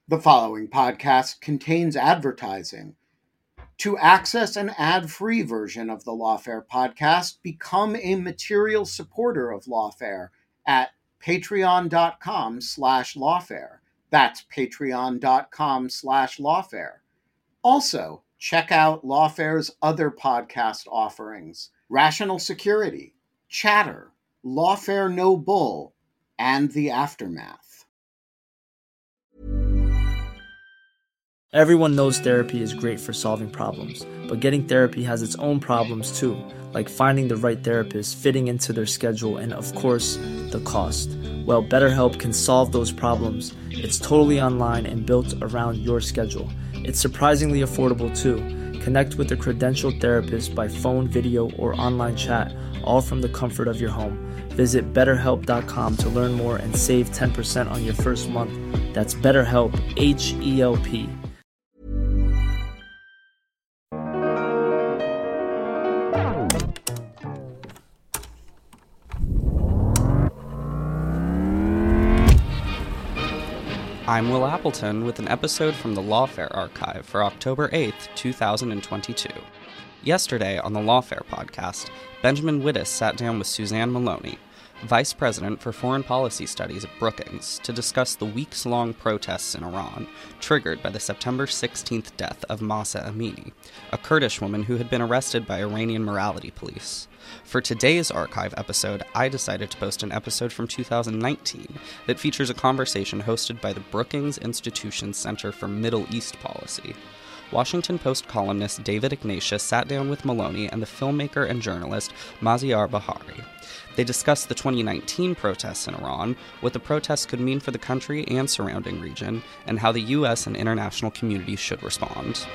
The following podcast contains advertising. To access an ad-free version of the Lawfare podcast, become a material supporter of Lawfare at patreon.com/lawfare. That's patreon.com/lawfare. Also, check out Lawfare's other podcast offerings: Rational Security, Chatter, Lawfare No Bull, and The Aftermath. Everyone knows therapy is great for solving problems, but getting therapy has its own problems too, like finding the right therapist, fitting into their schedule, and of course, the cost. Well, BetterHelp can solve those problems. It's totally online and built around your schedule. It's surprisingly affordable too. Connect with a credentialed therapist by phone, video, or online chat, all from the comfort of your home. Visit BetterHelp.com to learn more and save 10% on your first month. That's BetterHelp, H-E-L-P. I'm Will Appleton with an episode from the Lawfare Archive for October 8th, 2022. Yesterday on the Lawfare podcast, Benjamin Wittes sat down with Suzanne Maloney, Vice President for Foreign Policy Studies at Brookings, to discuss the weeks-long protests in Iran, triggered by the September 16th death of Mahsa Amini, a Kurdish woman who had been arrested by Iranian morality police. For today's archive episode, I decided to post an episode from 2019 that features a conversation hosted by the Brookings Institution Center for Middle East Policy. Washington Post columnist David Ignatius sat down with Maloney and the filmmaker and journalist Maziar Bahari. They discussed the 2019 protests in Iran, what the protests could mean for the country and surrounding region, and how the U.S. and international community should respond.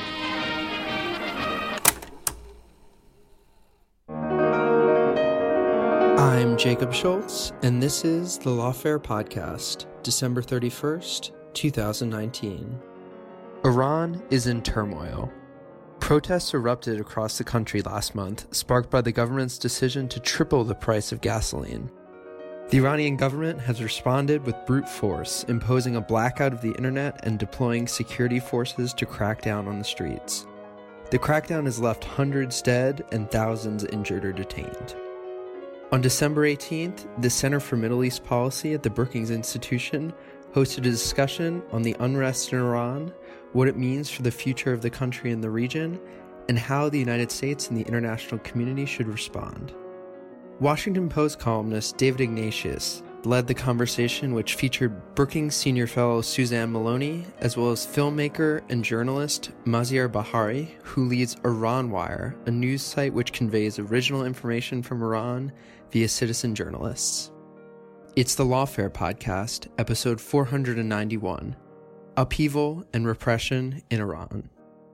I'm Jacob Schultz, and this is the Lawfare Podcast, December 31st, 2019. Iran is in turmoil. Protests erupted across the country last month, sparked by the government's decision to triple the price of gasoline. The Iranian government has responded with brute force, imposing a blackout of the internet and deploying security forces to crack down on the streets. The crackdown has left hundreds dead and thousands injured or detained. On December 18th, the Center for Middle East Policy at the Brookings Institution hosted a discussion on the unrest in Iran, what it means for the future of the country and the region, and how the United States and the international community should respond. Washington Post columnist David Ignatius led the conversation, which featured Brookings senior fellow Suzanne Maloney, as well as filmmaker and journalist Maziar Bahari, who leads Iran Wire, a news site which conveys original information from Iran via citizen journalists. It's the Lawfare Podcast, episode 491, Upheaval and Repression in Iran.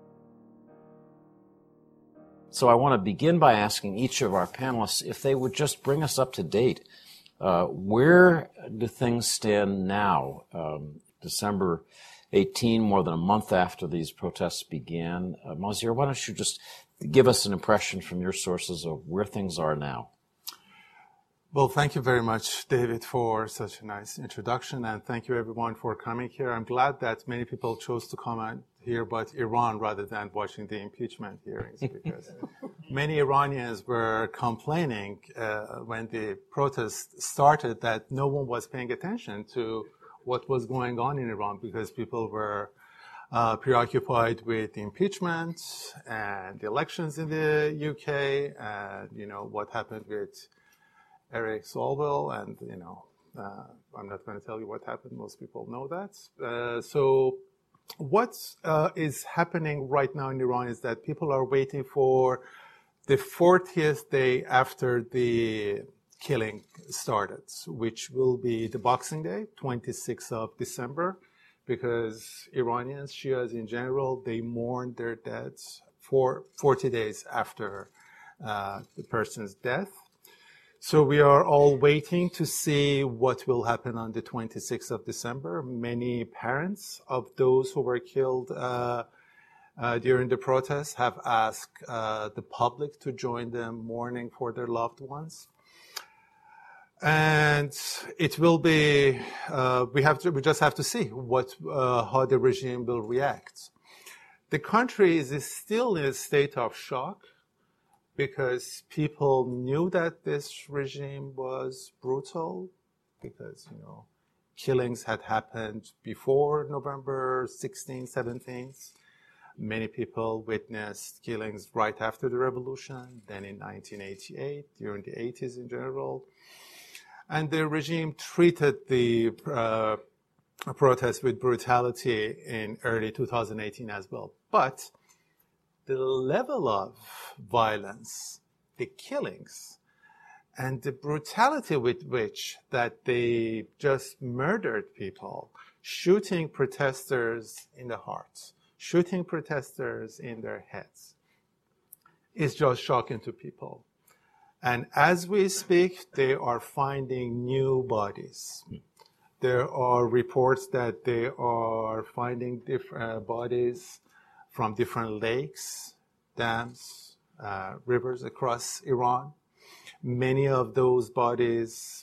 So I want to begin by asking each of our panelists if they would just bring us up to date. Where do things stand now? December 18, more than a month after these protests began. Maziar, why don't you just give us an impression from your sources of where things are now? Well, thank you very much, David, for such a nice introduction, and thank you everyone for coming here. I'm glad that many people chose to come here about Iran rather than watching the impeachment hearings, because many Iranians were complaining when the protests started that no one was paying attention to what was going on in Iran, because people were preoccupied with the impeachment and the elections in the UK, and what happened with Eric Swalwell, and I'm not going to tell you what happened. Most people know that. So what is happening right now in Iran is that people are waiting for the 40th day after the killing started, which will be the Boxing Day, 26th of December, because Iranians, Shias in general, they mourn their deaths for 40 days after the person's death. So we are all waiting to see what will happen on the 26th of December. Many parents of those who were killed during the protests have asked the public to join them mourning for their loved ones. And it will be, we just have to see how the regime will react. The country is still in a state of shock because people knew that this regime was brutal, because, killings had happened before November 16th, 17th. Many people witnessed killings right after the revolution, then in 1988, during the 80s in general. And the regime treated the protests with brutality in early 2018 as well. But the level of violence, the killings, and the brutality with which that they just murdered people, shooting protesters in the heart, shooting protesters in their heads, is just shocking to people. And as we speak, they are finding new bodies. There are reports that they are finding different bodies from different lakes, dams, rivers across Iran. Many of those bodies,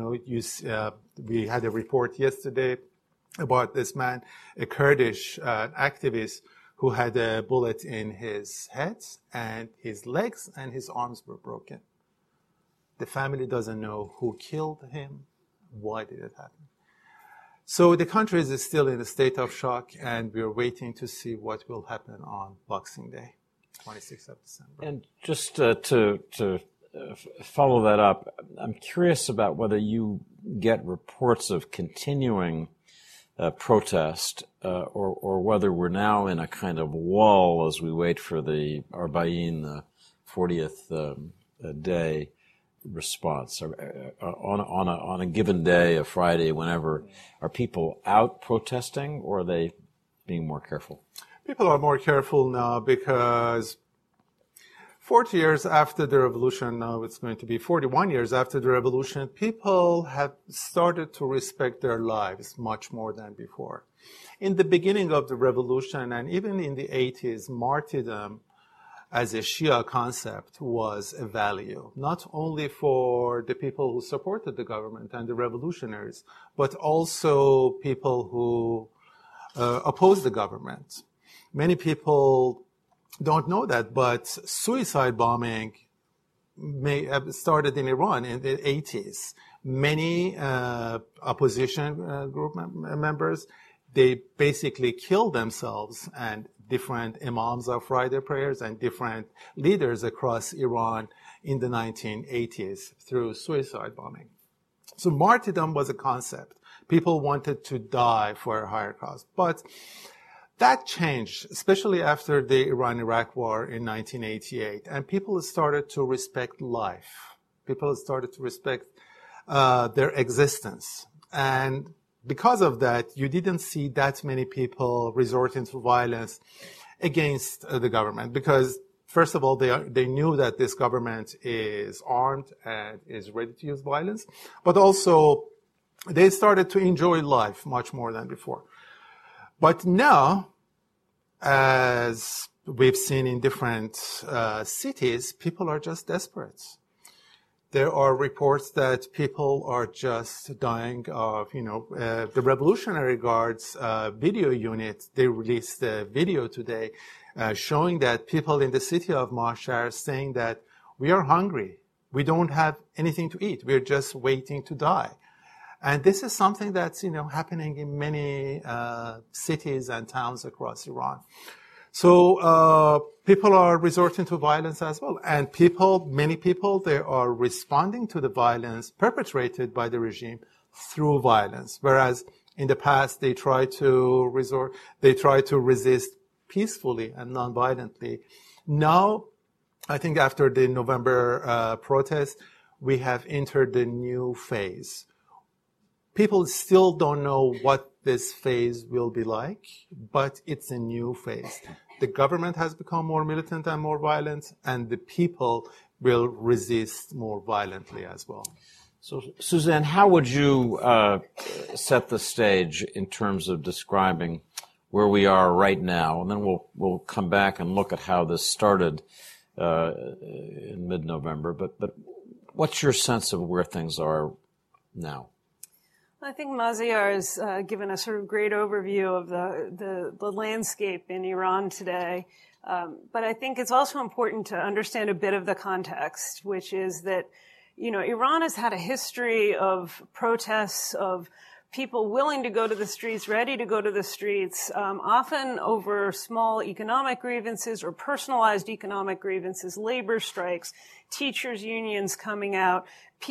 we had a report yesterday about this man, a Kurdish activist who had a bullet in his head, and his legs and his arms were broken. The family doesn't know who killed him, why did it happen. So the country is still in a state of shock, and we're waiting to see what will happen on Boxing Day, 26th of December. And just to follow that up, I'm curious about whether you get reports of continuing protest, or whether we're now in a kind of lull as we wait for the Arba'in, the 40th day response. On a given day, a Friday, whenever, are people out protesting, or are they being more careful? People are more careful now because 40 years after the revolution, now it's going to be 41 years after the revolution, people have started to respect their lives much more than before. In the beginning of the revolution, and even in the 80s, martyrdom as a Shia concept was a value, not only for the people who supported the government and the revolutionaries, but also people who opposed the government. Many people don't know that, but suicide bombing may have started in Iran in the 80s. Many opposition group members, they basically killed themselves, and different imams of Friday prayers and different leaders across Iran in the 1980s through suicide bombing. So martyrdom was a concept. People wanted to die for a higher cause. But that changed, especially after the Iran-Iraq war in 1988, and people started to respect life. People started to respect their existence. And because of that, you didn't see that many people resorting to violence against the government, because first of all, they knew that this government is armed and is ready to use violence, but also they started to enjoy life much more than before. But now, as we've seen in different cities, people are just desperate. There are reports that people are just dying of, the Revolutionary Guard's video unit, they released a video today showing that people in the city of Mashhad are saying that we are hungry. We don't have anything to eat. We're just waiting to die. And this is something that's, happening in many cities and towns across Iran. So people are resorting to violence as well. And many people, they are responding to the violence perpetrated by the regime through violence. Whereas in the past, they try to resist peacefully and non-violently. Now, I think after the November protest, we have entered the new phase. People still don't know what this phase will be like, but it's a new phase. The government has become more militant and more violent, and the people will resist more violently as well. So, Suzanne, how would you set the stage in terms of describing where we are right now? And then we'll come back and look at how this started in mid-November. But what's your sense of where things are now? I think Maziar has given a sort of great overview of the landscape in Iran today. But I think it's also important to understand a bit of the context, which is that, Iran has had a history of protests, of people willing to go to the streets, ready to go to the streets, often over small economic grievances or personalized economic grievances, labor strikes, teachers' unions coming out,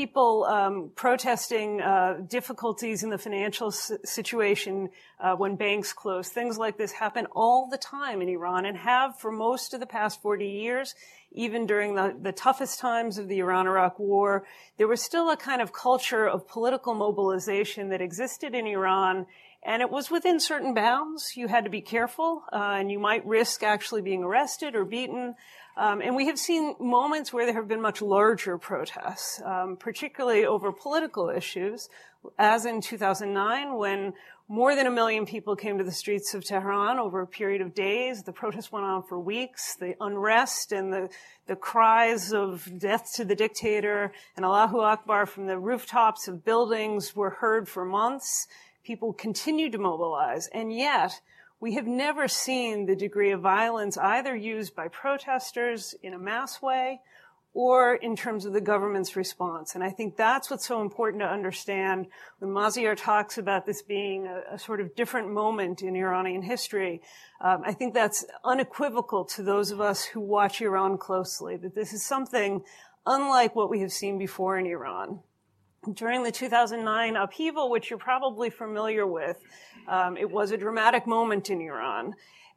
people protesting difficulties in the financial situation when banks close. Things like this happen all the time in Iran and have for most of the past 40 years. Even during the toughest times of the Iran-Iraq War, there was still a kind of culture of political mobilization that existed in Iran, and it was within certain bounds. You had to be careful, and you might risk actually being arrested or beaten. And we have seen moments where there have been much larger protests, particularly over political issues, as in 2009 when more than 1 million people came to the streets of Tehran over a period of days. The protests went on for weeks. The unrest and the cries of death to the dictator and Allahu Akbar from the rooftops of buildings were heard for months. People continued to mobilize, and yet we have never seen the degree of violence either used by protesters in a mass way or in terms of the government's response. And I think that's what's so important to understand when Maziar talks about this being a sort of different moment in Iranian history. I think that's unequivocal to those of us who watch Iran closely, that this is something unlike what we have seen before in Iran. During the 2009 upheaval, which you're probably familiar with, it was a dramatic moment in Iran.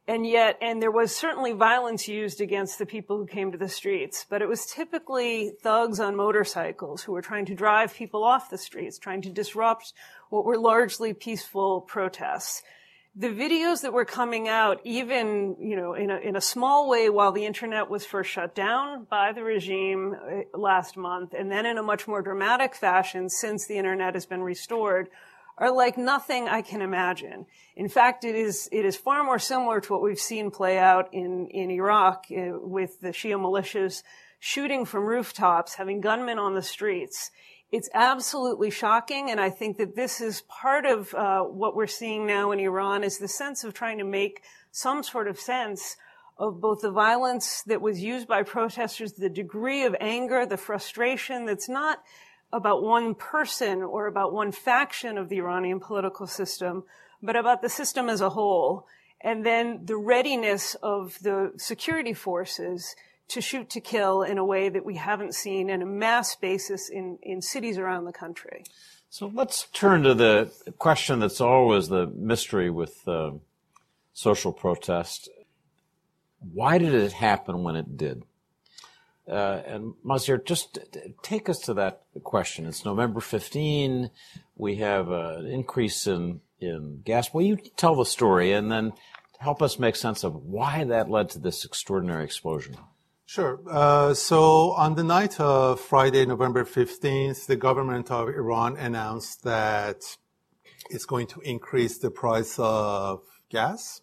And there was certainly violence used against the people who came to the streets, but it was typically thugs on motorcycles who were trying to drive people off the streets, trying to disrupt what were largely peaceful protests. The videos that were coming out, even, in a small way while the internet was first shut down by the regime last month, and then in a much more dramatic fashion since the internet has been restored, are like nothing I can imagine. In fact, it is far more similar to what we've seen play out in Iraq with the Shia militias shooting from rooftops, having gunmen on the streets. It's absolutely shocking, and I think that this is part of what we're seeing now in Iran is the sense of trying to make some sort of sense of both the violence that was used by protesters, the degree of anger, the frustration that's not about one person or about one faction of the Iranian political system, but about the system as a whole. And then the readiness of the security forces to shoot to kill in a way that we haven't seen in a mass basis in cities around the country. So let's turn to the question that's always the mystery with social protest. Why did it happen when it did? And Maziar, just take us to that question. It's November 15. We have an increase in gas. Will you tell the story and then help us make sense of why that led to this extraordinary explosion? Sure. So on the night of Friday, November 15th, the government of Iran announced that it's going to increase the price of gas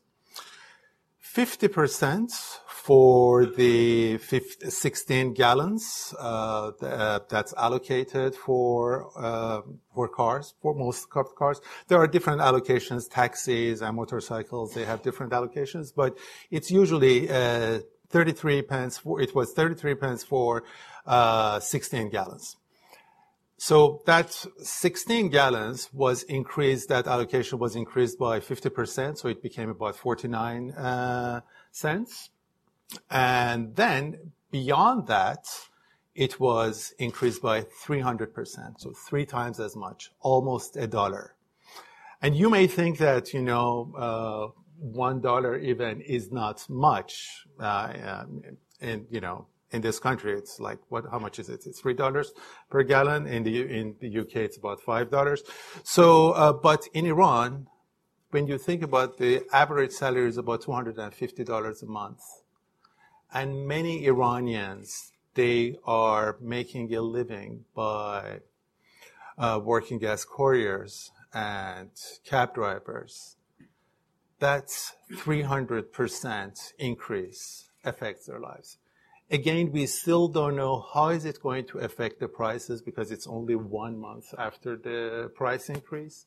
50% for the 16 gallons that's allocated for cars, for most cars. There are different allocations, taxis and motorcycles, they have different allocations, but it's usually 33 pence it was 33 pence for 16 gallons. So that 16 gallons was increased, that allocation was increased by 50%, so it became about 49 cents. And then beyond that, it was increased by 300%, so 3 times as much, almost $1. And you may think that, $1 even is not much, in this country, it's like, how much is it? It's $3 per gallon. In the UK, it's about $5. So, but in Iran, when you think about the average salary is about $250 a month. And many Iranians, they are making a living by working as couriers and cab drivers. That's 300% increase affects their lives. Again, we still don't know how is it going to affect the prices because it's only 1 month after the price increase.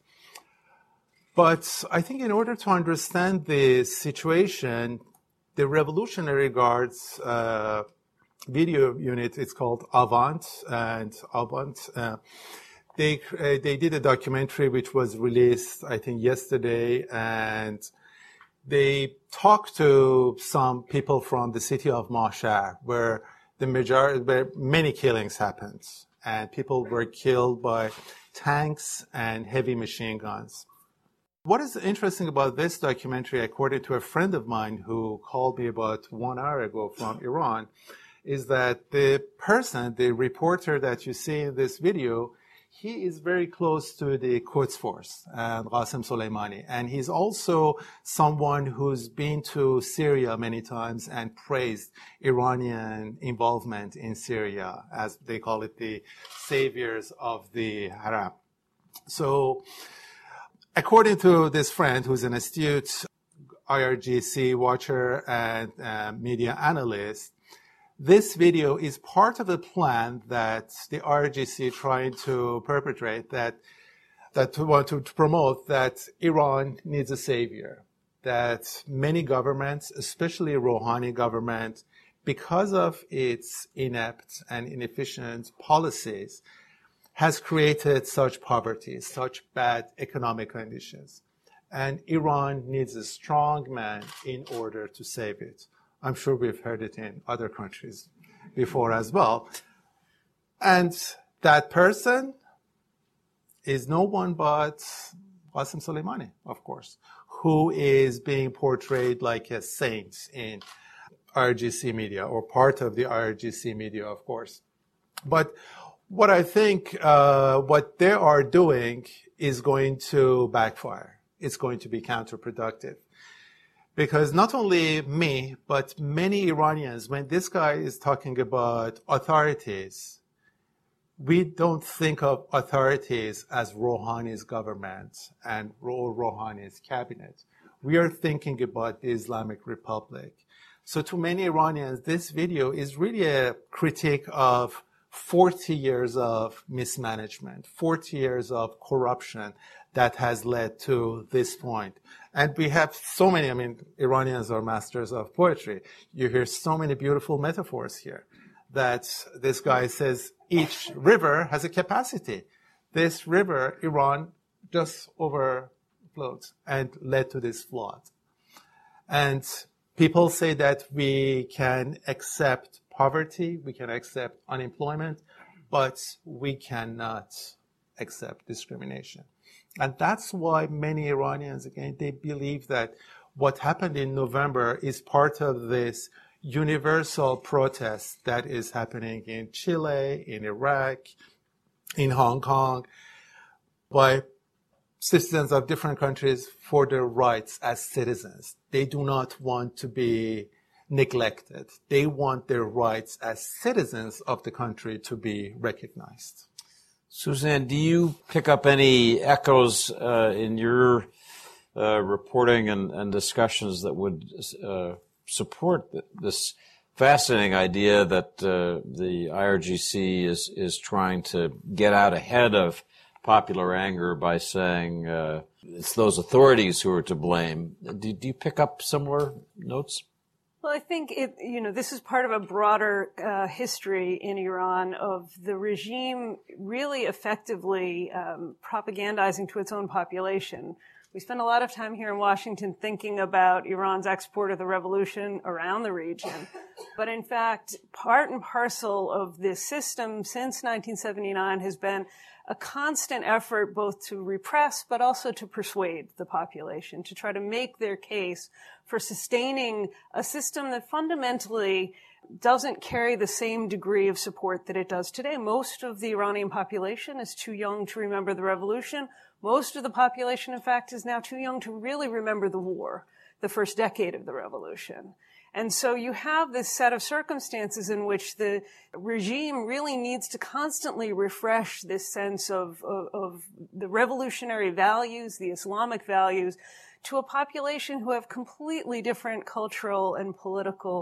But I think in order to understand the situation, the Revolutionary Guard's video unit, it's called Avant, and Avant, they did a documentary which was released, I think, yesterday, and they talked to some people from the city of Mashhad, where where many killings happened, and people were killed by tanks and heavy machine guns. What is interesting about this documentary, according to a friend of mine who called me about 1 hour ago from Iran, is that the reporter that you see in this video, he is very close to the Quds Force and Qasem Soleimani. And he's also someone who's been to Syria many times and praised Iranian involvement in Syria, as they call it, the saviors of the Haram. So according to this friend, who's an astute IRGC watcher and media analyst, this video is part of a plan that the IRGC trying to perpetrate that want to promote that Iran needs a savior, that many governments, especially Rouhani government, because of its inept and inefficient policies, has created such poverty, such bad economic conditions. And Iran needs a strong man in order to save it. I'm sure we've heard it in other countries before as well. And that person is no one but Qasem Soleimani, of course, who is being portrayed like a saint in IRGC media, or part of the IRGC media, of course. But what I think what they are doing is going to backfire. It's going to be counterproductive. Because not only me, but many Iranians, when this guy is talking about authorities, we don't think of authorities as Rouhani's government and Rouhani's cabinet. We are thinking about the Islamic Republic. So to many Iranians, this video is really a critique of 40 years of mismanagement, 40 years of corruption that has led to this point. And we have so many, Iranians are masters of poetry. You hear so many beautiful metaphors here that this guy says each river has a capacity. This river, Iran, just overflowed and led to this flood. And people say that we can accept poverty, we can accept unemployment, but we cannot accept discrimination. And that's why many Iranians, again, they believe that what happened in November is part of this universal protest that is happening in Chile, in Iraq, in Hong Kong, by citizens of different countries for their rights as citizens. They do not want to be neglected. They want their rights as citizens of the country to be recognized. Suzanne, do you pick up any echoes in your reporting and discussions that would support this fascinating idea that the IRGC is trying to get out ahead of popular anger by saying it's those authorities who are to blame? Do you pick up similar notes? Well, I think this is part of a broader history in Iran of the regime really effectively propagandizing to its own population. We spend a lot of time here in Washington thinking about Iran's export of the revolution around the region. But in fact, part and parcel of this system since 1979 has been a constant effort both to repress but also to persuade the population, to try to make their case for sustaining a system that fundamentally doesn't carry the same degree of support that it does today. Most of the Iranian population is too young to remember the revolution. Most of the population, in fact, is now too young to really remember the war, the first decade of the revolution. And so you have this set of circumstances in which the regime really needs to constantly refresh this sense of the revolutionary values, the Islamic values, to a population who have completely different cultural and political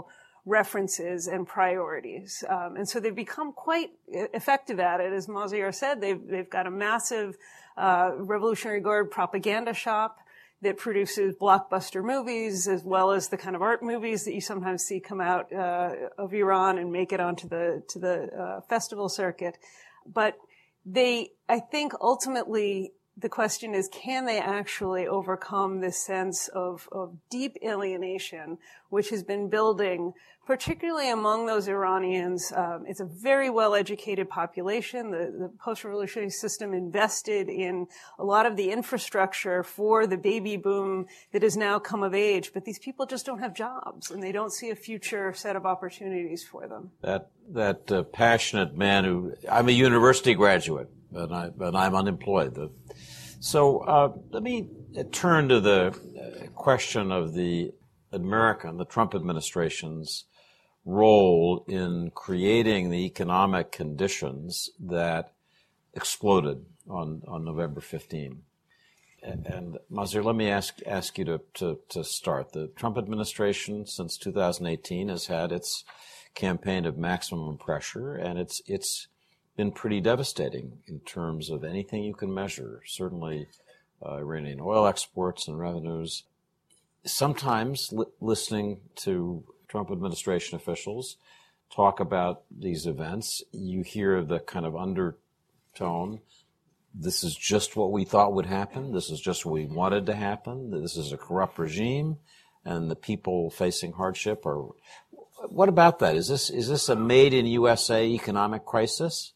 references and priorities. And so they've become quite effective at it. As Maziar said, they've got a massive Revolutionary Guard propaganda shop that produces blockbuster movies as well as the kind of art movies that you sometimes see come out of Iran and make it onto the festival circuit. But I think ultimately the question is, can they actually overcome this sense of deep alienation, which has been building, particularly among those Iranians? It's a very well-educated population. The post-revolutionary system invested in a lot of the infrastructure for the baby boom that has now come of age, but these people just don't have jobs, and they don't see a future set of opportunities for them. That passionate man I'm a university graduate, but I'm unemployed. So let me turn to the question of the Trump administration's role in creating the economic conditions that exploded on November 15. And Maziar, let me ask you to start. The Trump administration since 2018 has had its campaign of maximum pressure, and it's been pretty devastating in terms of anything you can measure, certainly Iranian oil exports and revenues. Sometimes listening to Trump administration officials talk about these events, you hear the kind of undertone, this is just what we thought would happen, this is just what we wanted to happen, this is a corrupt regime, and the people facing hardship are... What about that? Is this a made in USA economic crisis?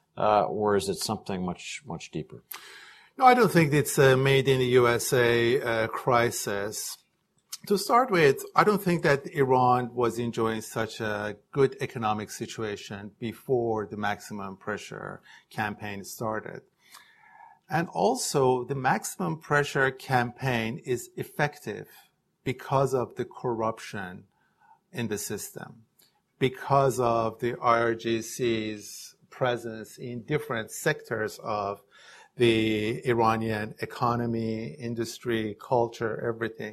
Or is it something much, much deeper? No, I don't think it's a made in the USA crisis. To start with, I don't think that Iran was enjoying such a good economic situation before the maximum pressure campaign started. And also, the maximum pressure campaign is effective because of the corruption in the system, because of the IRGC's presence in different sectors of the Iranian economy, industry, culture, everything.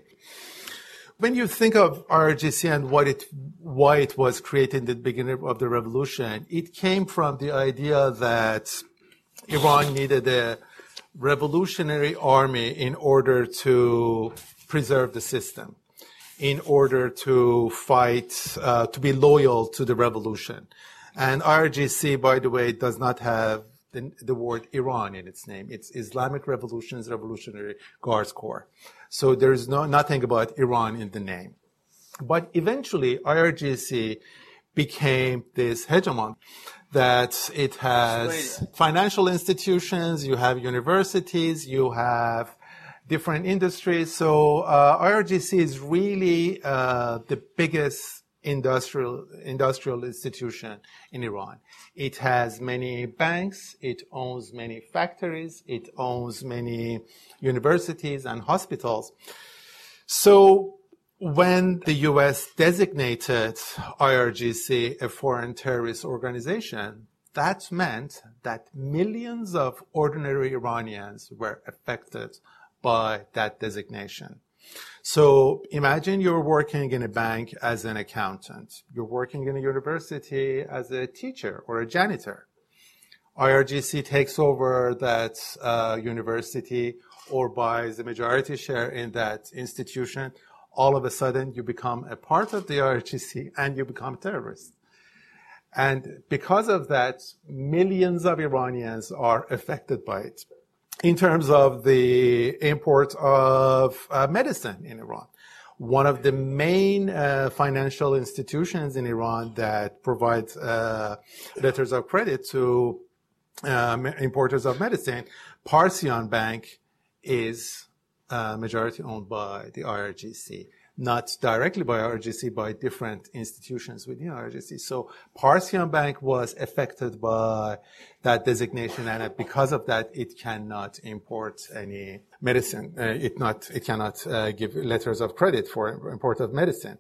When you think of IRGC and why it was created in the beginning of the revolution, it came from the idea that Iran needed a revolutionary army in order to preserve the system, in order to fight, to be loyal to the revolution. And IRGC, by the way, does not have the word Iran in its name. It's Islamic Revolutionary Guards Corps. So there's nothing about Iran in the name. But eventually, IRGC became this hegemon that it has financial institutions, you have universities, you have different industries. So IRGC is really the biggest industrial institution in Iran. It has many banks, it owns many factories, it owns many universities and hospitals. So when the U.S. designated IRGC a foreign terrorist organization, that meant that millions of ordinary Iranians were affected by that designation. So imagine you're working in a bank as an accountant. You're working in a university as a teacher or a janitor. IRGC takes over that university or buys a majority share in that institution. All of a sudden, you become a part of the IRGC and you become a terrorist. And because of that, millions of Iranians are affected by it. In terms of the import of medicine in Iran, one of the main financial institutions in Iran that provides letters of credit to importers of medicine, Parsian Bank, is majority owned by the IRGC. Not directly by IRGC, by different institutions within IRGC. So Parsian Bank was affected by that designation, and because of that, it cannot import any medicine. It cannot give letters of credit for import of medicine.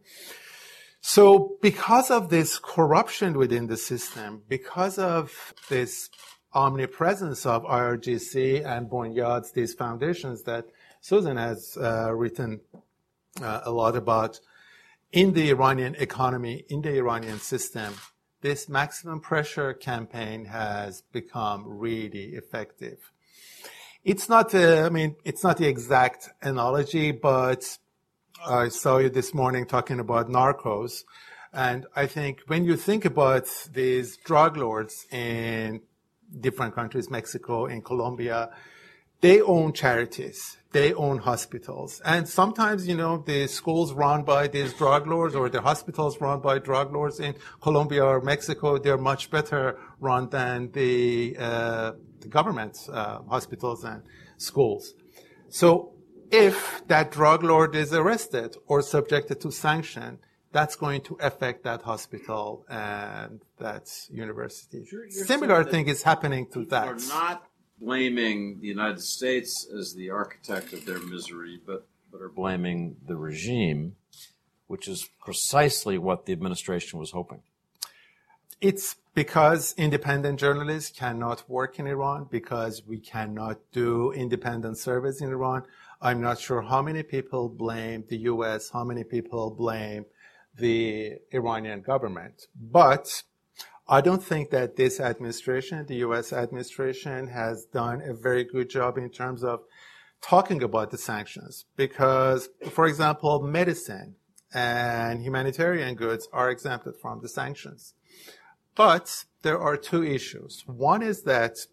So because of this corruption within the system, because of this omnipresence of IRGC and Bunyad's, these foundations that Susan has written a lot about, in the Iranian economy, in the Iranian system, this maximum pressure campaign has become really effective. It's not the exact analogy, but I saw you this morning talking about narcos. And I think when you think about these drug lords in different countries, Mexico, in Colombia, they own charities. They own hospitals. And sometimes, the schools run by these drug lords or the hospitals run by drug lords in Colombia or Mexico, they're much better run than the government hospitals and schools. So if that drug lord is arrested or subjected to sanction, that's going to affect that hospital and that university. Similar thing is happening to that. Are not blaming the United States as the architect of their misery, but are blaming the regime, which is precisely what the administration was hoping. It's because independent journalists cannot work in Iran, because we cannot do independent surveys in Iran. I'm not sure how many people blame the U.S., how many people blame the Iranian government. But I don't think that this administration, the U.S. administration, has done a very good job in terms of talking about the sanctions. Because, for example, medicine and humanitarian goods are exempted from the sanctions. But there are two issues. One is that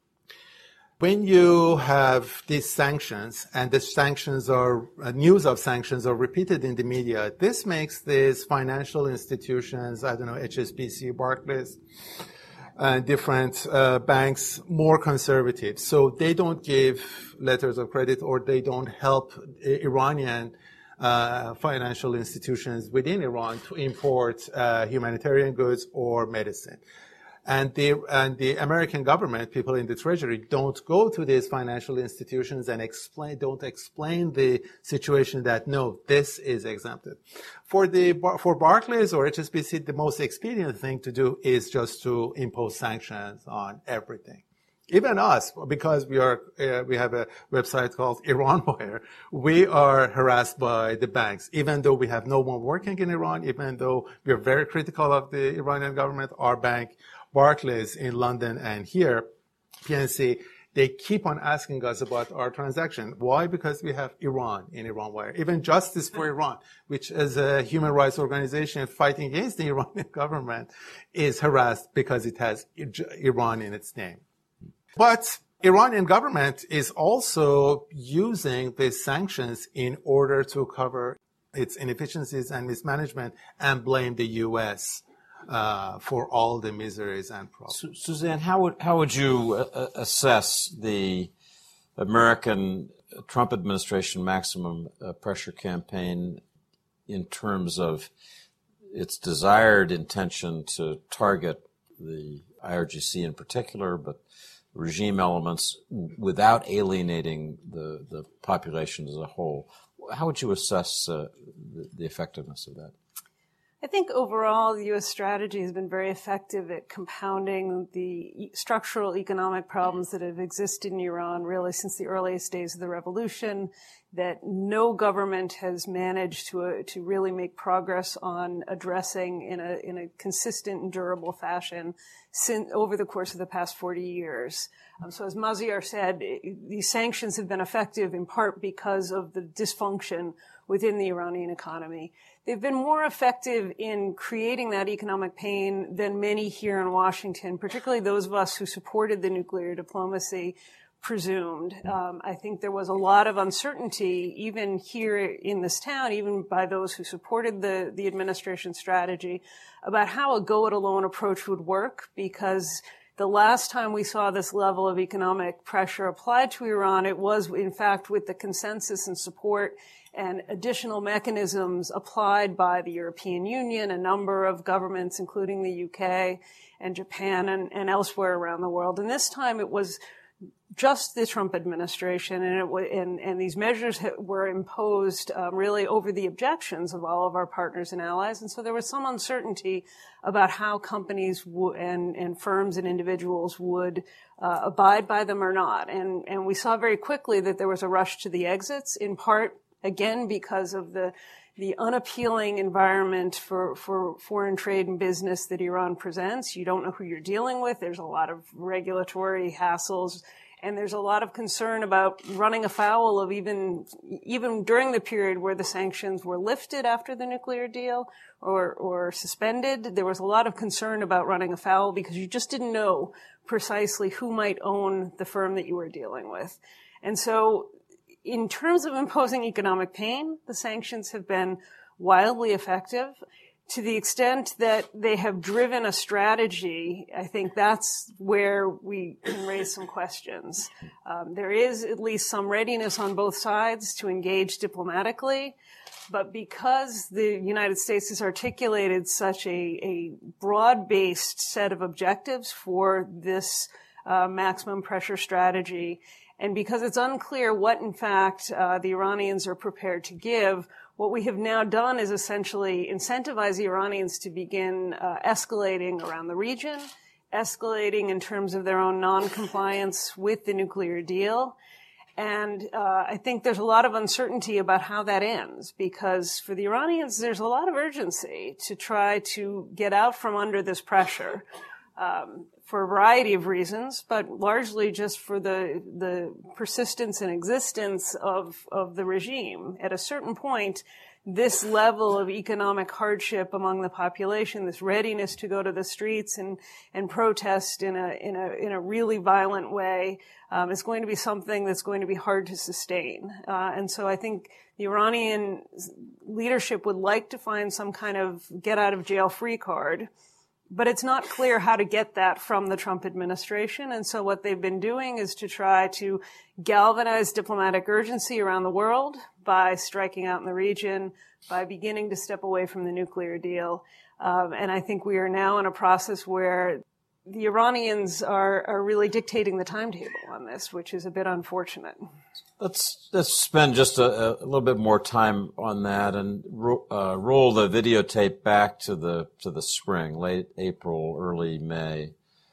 when you have these sanctions, and the sanctions are, news of sanctions are repeated in the media, this makes these financial institutions, HSBC, Barclays, and different banks more conservative. So they don't give letters of credit, or they don't help Iranian financial institutions within Iran to import humanitarian goods or medicine. And the American government, people in the Treasury, don't go to these financial institutions and don't explain the situation that, no, this is exempted. For Barclays or HSBC, the most expedient thing to do is just to impose sanctions on everything. Even us, because we have a website called Iranwire, we are harassed by the banks. Even though we have no one working in Iran, even though we are very critical of the Iranian government, our bank, Barclays in London and here, PNC, they keep on asking us about our transaction. Why? Because we have Iran in Iranwire. Even Justice for Iran, which is a human rights organization fighting against the Iranian government, is harassed because it has Iran in its name. But Iranian government is also using these sanctions in order to cover its inefficiencies and mismanagement and blame the U.S. For all the miseries and problems. Suzanne, how would you assess the American Trump administration maximum pressure campaign in terms of its desired intention to target the IRGC in particular, but regime elements without alienating the population as a whole? How would you assess the effectiveness of that? I think overall the U.S. strategy has been very effective at compounding the structural economic problems that have existed in Iran really since the earliest days of the revolution, that no government has managed to really make progress on addressing in a consistent and durable fashion over the course of the past 40 years. So as Maziar said, these sanctions have been effective in part because of the dysfunction within the Iranian economy. They've been more effective in creating that economic pain than many here in Washington, particularly those of us who supported the nuclear diplomacy, presumed. I think there was a lot of uncertainty, even here in this town, even by those who supported the administration's strategy, about how a go-it-alone approach would work, because the last time we saw this level of economic pressure applied to Iran, it was, in fact, with the consensus and support and additional mechanisms applied by the European Union, a number of governments, including the UK and Japan and elsewhere around the world. And this time it was just the Trump administration, and these measures were imposed really over the objections of all of our partners and allies. And so there was some uncertainty about how companies and firms and individuals would abide by them or not. And we saw very quickly that there was a rush to the exits, in part again, because of the unappealing environment for foreign trade and business that Iran presents. You don't know who you're dealing with. There's a lot of regulatory hassles, and there's a lot of concern about running afoul of even during the period where the sanctions were lifted after the nuclear deal or suspended. There was a lot of concern about running afoul because you just didn't know precisely who might own the firm that you were dealing with. And so in terms of imposing economic pain, the sanctions have been wildly effective. To the extent that they have driven a strategy, I think that's where we can raise some questions. There is at least some readiness on both sides to engage diplomatically, but because the United States has articulated such a broad-based set of objectives for this maximum pressure strategy, and because it's unclear what, in fact, the Iranians are prepared to give, what we have now done is essentially incentivize the Iranians to begin escalating around the region, escalating in terms of their own non-compliance with the nuclear deal. And I think there's a lot of uncertainty about how that ends, because for the Iranians, there's a lot of urgency to try to get out from under this pressure. For a variety of reasons, but largely just for the persistence and existence of the regime. At a certain point, this level of economic hardship among the population, this readiness to go to the streets and protest in a really violent way, is going to be something that's going to be hard to sustain. And so I think the Iranian leadership would like to find some kind of get out of jail free card. But it's not clear how to get that from the Trump administration. And so what they've been doing is to try to galvanize diplomatic urgency around the world by striking out in the region, by beginning to step away from the nuclear deal. And I think we are now in a process where the Iranians are really dictating the timetable on this, which is a bit unfortunate. Let's spend just a little bit more time on that and roll the videotape back to the spring, late April, early May.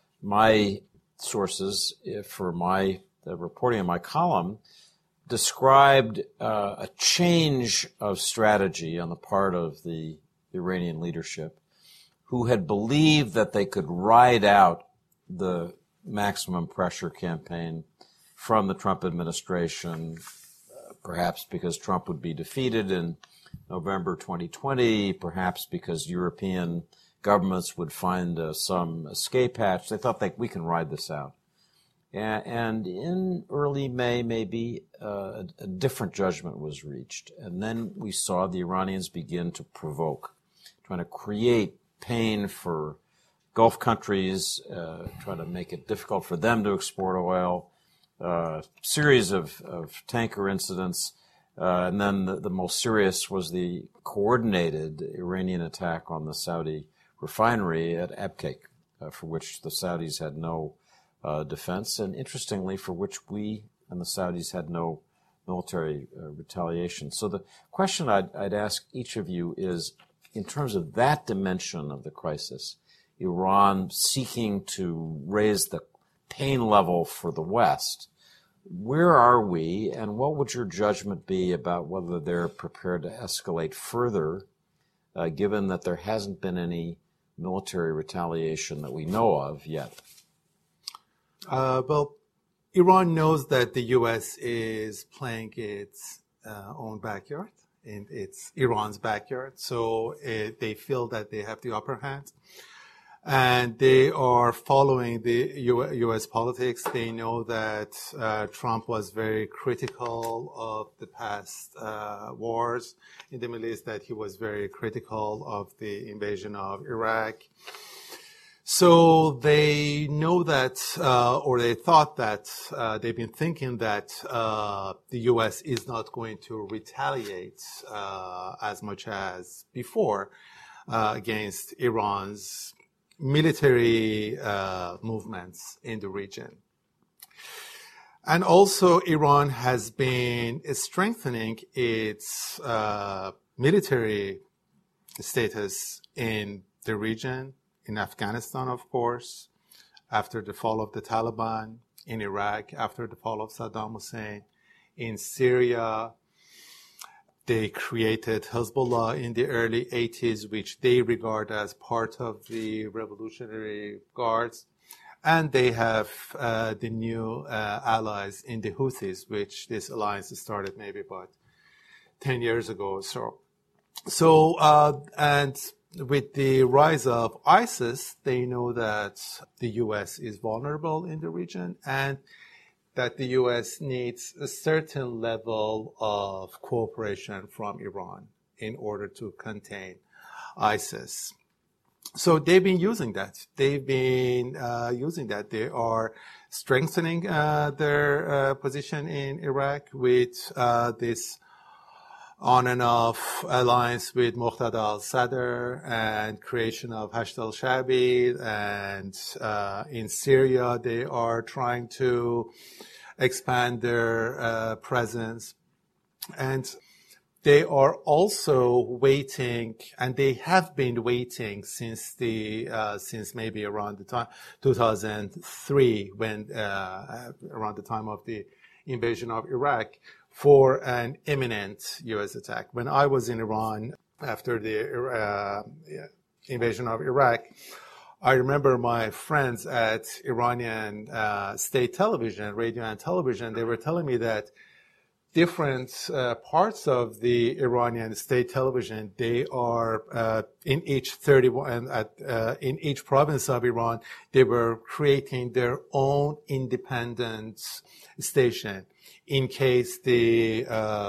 My sources for the reporting in my column described a change of strategy on the part of the Iranian leadership, who had believed that they could ride out the maximum pressure campaign from the Trump administration, perhaps because Trump would be defeated in November 2020, perhaps because European governments would find some escape hatch. They thought we can ride this out. And in early May, maybe a different judgment was reached. And then we saw the Iranians begin to provoke, trying to create pain for Gulf countries, trying to make it difficult for them to export oil, series of tanker incidents, and then the most serious was the coordinated Iranian attack on the Saudi refinery at Abqaiq, for which the Saudis had no defense, and interestingly, for which we and the Saudis had no military retaliation. So the question I'd ask each of you is, in terms of that dimension of the crisis, Iran seeking to raise the pain level for the West, where are we, and what would your judgment be about whether they're prepared to escalate further, given that there hasn't been any military retaliation that we know of yet? Well, Iran knows that the U.S. is playing its own backyard, in Iran's backyard, so they feel that they have the upper hand. And they are following the U.S. politics. They know that Trump was very critical of the past wars in the Middle East, that he was very critical of the invasion of Iraq. So they know that, or they thought that, they've been thinking that the U.S. is not going to retaliate as much as before against Iran's military movements in the region. And also Iran has been strengthening its military status in the region, in Afghanistan, of course, after the fall of the Taliban, in Iraq, after the fall of Saddam Hussein, in Syria. They created Hezbollah in the early 80s, which they regard as part of the Revolutionary Guards. And they have the new allies in the Houthis, which this alliance started maybe about 10 years ago or so. And with the rise of ISIS, they know that the U.S. is vulnerable in the region and that the U.S. needs a certain level of cooperation from Iran in order to contain ISIS. So they've been using that. They are strengthening their position in Iraq with this on and off alliance with Muqtada al-Sadr and creation of Hashd al-Shaabi. And in Syria, they are trying to expand their presence. And they are also waiting, and they have been waiting since maybe around the time 2003, when around the time of the invasion of Iraq, for an imminent U.S. attack. When I was in Iran after the invasion of Iraq, I remember my friends at Iranian state television, radio and television, they were telling me that different parts of the Iranian state television, they are in each in each province of Iran, they were creating their own independent station in case the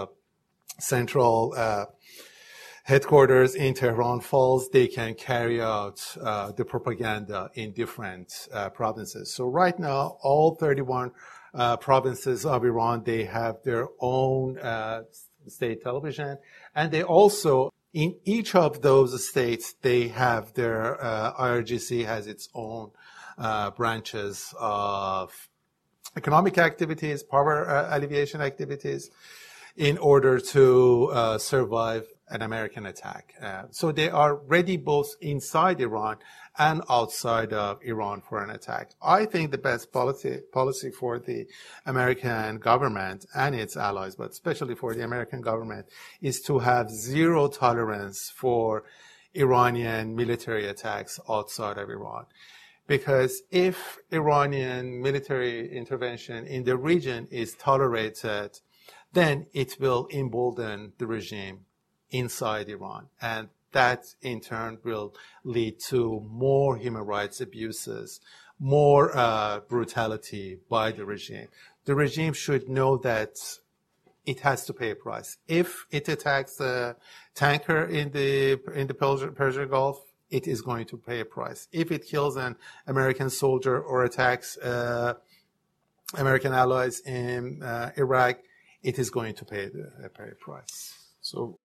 central headquarters in Tehran falls, they can carry out the propaganda in different provinces. So right now, all 31 provinces of Iran, they have their own state television. And they also, in each of those states, they have their, IRGC has its own branches of economic activities, power alleviation activities, in order to survive an American attack. So they are ready both inside Iran and outside of Iran for an attack. I think the best policy for the American government and its allies, but especially for the American government, is to have zero tolerance for Iranian military attacks outside of Iran. Because if Iranian military intervention in the region is tolerated, then it will embolden the regime inside Iran. And that in turn will lead to more human rights abuses, more brutality by the regime. The regime should know that it has to pay a price. If it attacks a tanker in the Persian Gulf, it is going to pay a price. If it kills an American soldier or attacks American allies in Iraq, it is going to pay a price. So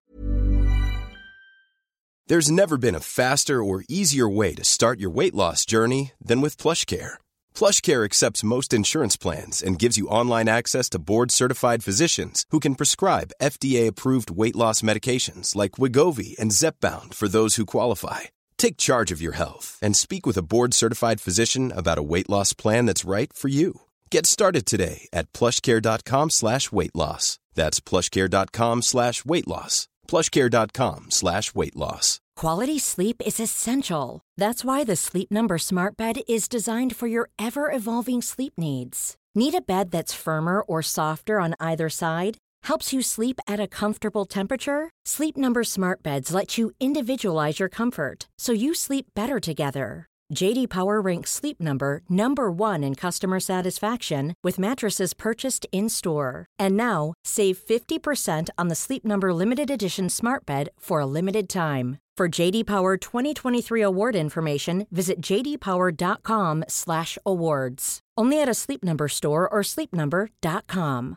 there's never been a faster or easier way to start your weight loss journey than with PlushCare. PlushCare accepts most insurance plans and gives you online access to board-certified physicians who can prescribe FDA-approved weight loss medications like Wegovy and Zepbound for those who qualify. Take charge of your health and speak with a board-certified physician about a weight loss plan that's right for you. Get started today at plushcare.com/weight-loss. That's plushcare.com/weight-loss. plushcare.com/weight-loss. Quality sleep is essential. That's why the Sleep Number Smart Bed is designed for your ever-evolving sleep needs. Need a bed that's firmer or softer on either side? Helps you sleep at a comfortable temperature? Sleep Number Smart Beds let you individualize your comfort so you sleep better together. J.D. Power ranks Sleep Number #1 in customer satisfaction with mattresses purchased in-store. And now, save 50% on the Sleep Number Limited Edition Smart Bed for a limited time. For J.D. Power 2023 award information, visit jdpower.com/awards. Only at a Sleep Number store or sleepnumber.com.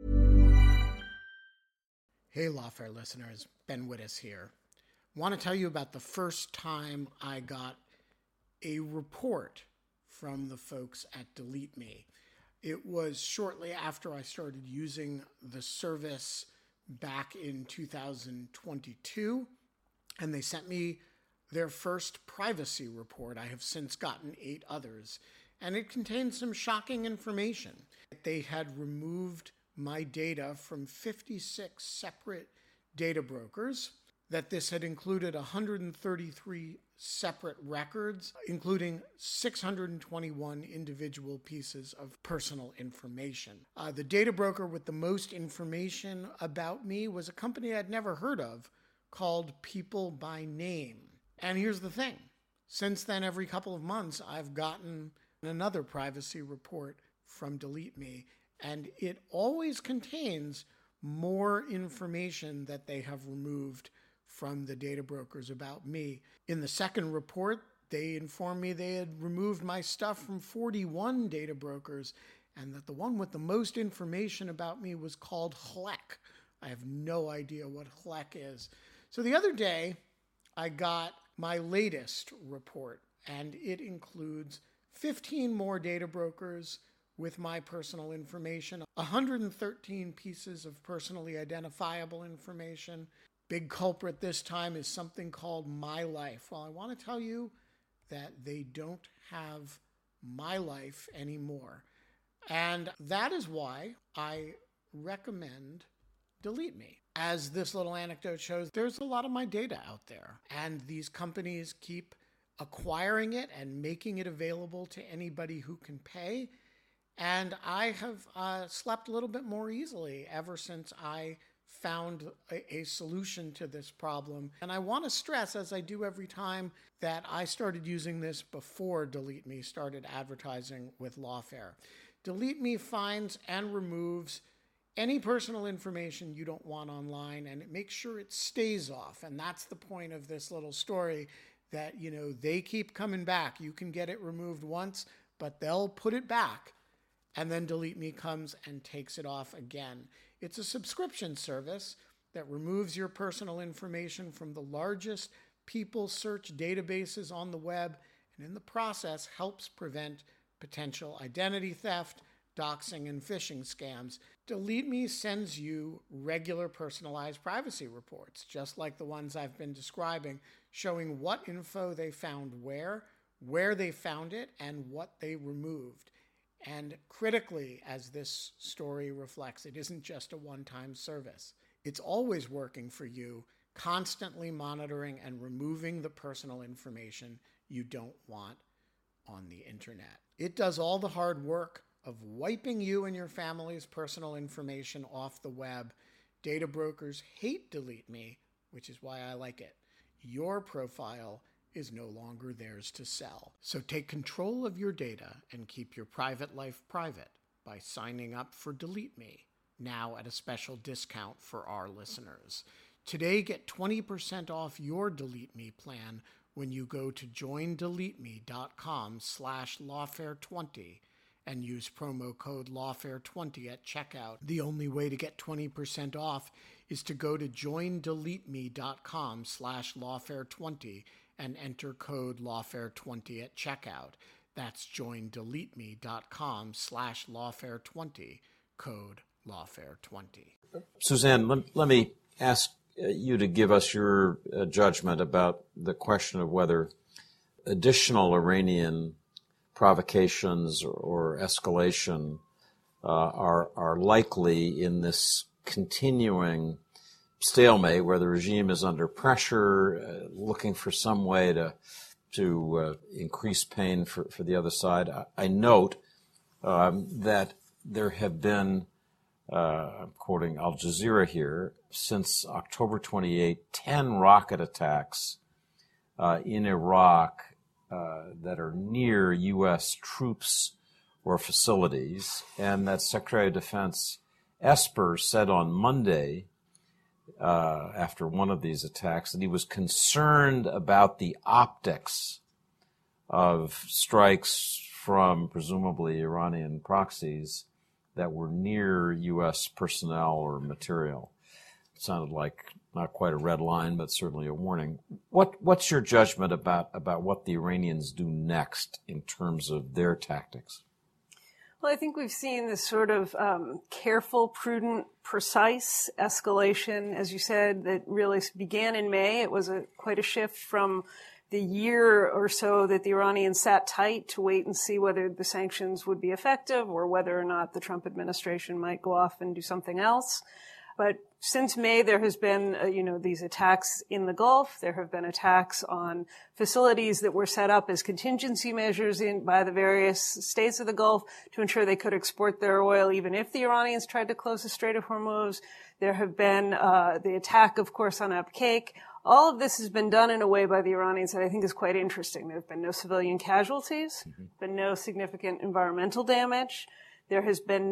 Hey, Lawfare listeners, Ben Wittes here. Want to tell you about the first time I got a report from the folks at Delete Me. It was shortly after I started using the service back in 2022, and they sent me their first privacy report. I have since gotten 8 others, and it contained some shocking information. They had removed my data from 56 separate data brokers, that this had included 133 separate records, including 621 individual pieces of personal information. The data broker with the most information about me was a company I'd never heard of called People by Name. And here's the thing. Since then, every couple of months, I've gotten another privacy report from Delete Me, and it always contains more information that they have removed from the data brokers about me. In the second report, they informed me they had removed my stuff from 41 data brokers, and that the one with the most information about me was called HLEC. I have no idea what HLEC is. So the other day, I got my latest report, and it includes 15 more data brokers with my personal information, 113 pieces of personally identifiable information. Big culprit this time is something called My Life. Well, I want to tell you that they don't have My Life anymore. And that is why I recommend Delete Me. As this little anecdote shows, there's a lot of my data out there, and these companies keep acquiring it and making it available to anybody who can pay. And I have slept a little bit more easily ever since I found a solution to this problem. And I want to stress, as I do every time, that I started using this before Delete Me started advertising with Lawfare. Delete Me finds and removes any personal information you don't want online, and it makes sure it stays off. And that's the point of this little story, that, they keep coming back. You can get it removed once, but they'll put it back, and then Delete Me comes and takes it off again. It's a subscription service that removes your personal information from the largest people search databases on the web, and in the process helps prevent potential identity theft, doxing, and phishing scams. Delete Me sends you regular personalized privacy reports, just like the ones I've been describing, showing what info they found where they found it, and what they removed. And critically, as this story reflects, it isn't just a one-time service. It's always working for you, constantly monitoring and removing the personal information you don't want on the internet. It does all the hard work of wiping you and your family's personal information off the web. Data brokers hate Delete Me, which is why I like it. Your profile is no longer theirs to sell. So take control of your data and keep your private life private by signing up for Delete Me, now at a special discount for our listeners. Today, get 20% off your Delete Me plan when you go to joindeleteme.com/lawfare20 and use promo code lawfare20 at checkout. The only way to get 20% off is to go to joindeleteme.com/lawfare20 and enter code lawfare20 at checkout. That's joindeleteme.com/lawfare20, code lawfare20. Suzanne, let me ask you to give us your judgment about the question of whether additional Iranian provocations or escalation are likely in this continuing stalemate where the regime is under pressure, looking for some way to increase pain for the other side. I note that there have been, I'm quoting Al Jazeera here, since October 28, 10 rocket attacks in Iraq that are near U.S. troops or facilities, and that Secretary of Defense Esper said on Monday, after one of these attacks, that he was concerned about the optics of strikes from presumably Iranian proxies that were near U.S. personnel or material. It sounded like not quite a red line, but certainly a warning. What's your judgment about what the Iranians do next in terms of their tactics? Well, I think we've seen this sort of careful, prudent, precise escalation, as you said, that really began in May. It was quite a shift from the year or so that the Iranians sat tight to wait and see whether the sanctions would be effective or whether or not the Trump administration might go off and do something else. But since May, there has been, these attacks in the Gulf. There have been attacks on facilities that were set up as contingency measures by the various states of the Gulf to ensure they could export their oil even if the Iranians tried to close the Strait of Hormuz. There have been the attack, of course, on Abqaiq. All of this has been done in a way by the Iranians that I think is quite interesting. There have been no civilian casualties, been no significant environmental damage. There has been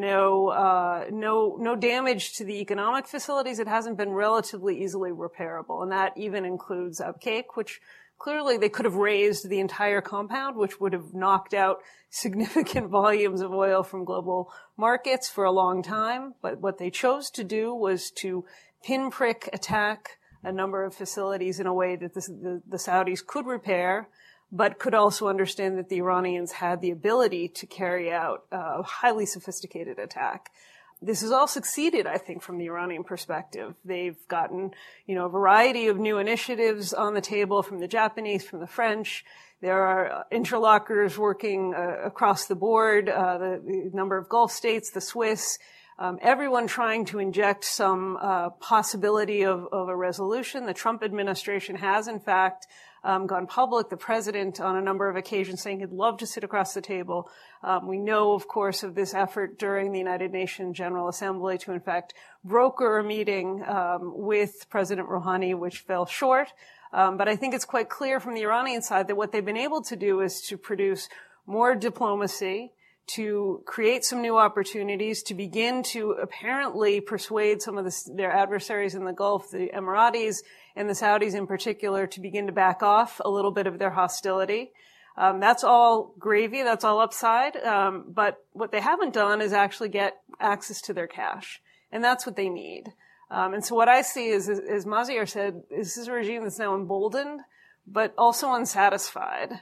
no damage to the economic facilities. It hasn't been relatively easily repairable, and that even includes Abqaiq, which clearly they could have razed the entire compound, which would have knocked out significant volumes of oil from global markets for a long time. But what they chose to do was to pinprick attack a number of facilities in a way that the Saudis could repair, but could also understand that the Iranians had the ability to carry out a highly sophisticated attack. This has all succeeded, I think, from the Iranian perspective. They've gotten, a variety of new initiatives on the table from the Japanese, from the French. There are interlocutors working across the board, the number of Gulf states, the Swiss, everyone trying to inject some possibility of a resolution. The Trump administration has, in fact, gone public, the president on a number of occasions saying he'd love to sit across the table. We know, of course, of this effort during the United Nations General Assembly to, in fact, broker a meeting with President Rouhani, which fell short. But I think it's quite clear from the Iranian side that what they've been able to do is to produce more diplomacy, to create some new opportunities, to begin to apparently persuade some of their adversaries in the Gulf, the Emiratis and the Saudis in particular, to begin to back off a little bit of their hostility. That's all gravy. That's all upside. But what they haven't done is actually get access to their cash. And that's what they need. And so what I see is, as Maziar said, this is a regime that's now emboldened, but also unsatisfied.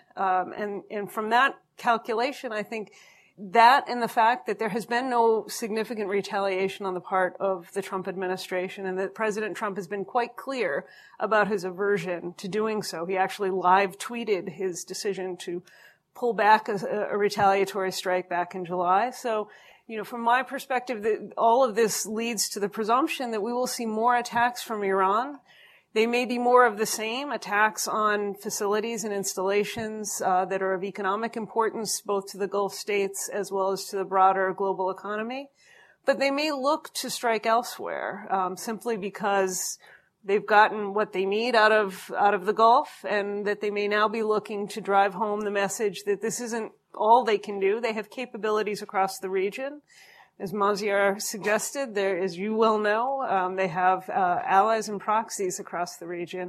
And from that calculation, I think that and the fact that there has been no significant retaliation on the part of the Trump administration and that President Trump has been quite clear about his aversion to doing so. He actually live tweeted his decision to pull back a retaliatory strike back in July. So, from my perspective, all of this leads to the presumption that we will see more attacks from Iran. They may be more of the same, attacks on facilities and installations that are of economic importance both to the Gulf states as well as to the broader global economy. But they may look to strike elsewhere simply because they've gotten what they need out of the Gulf, and that they may now be looking to drive home the message that this isn't all they can do. They have capabilities across the region. As Maziar suggested, as you well know, they have allies and proxies across the region.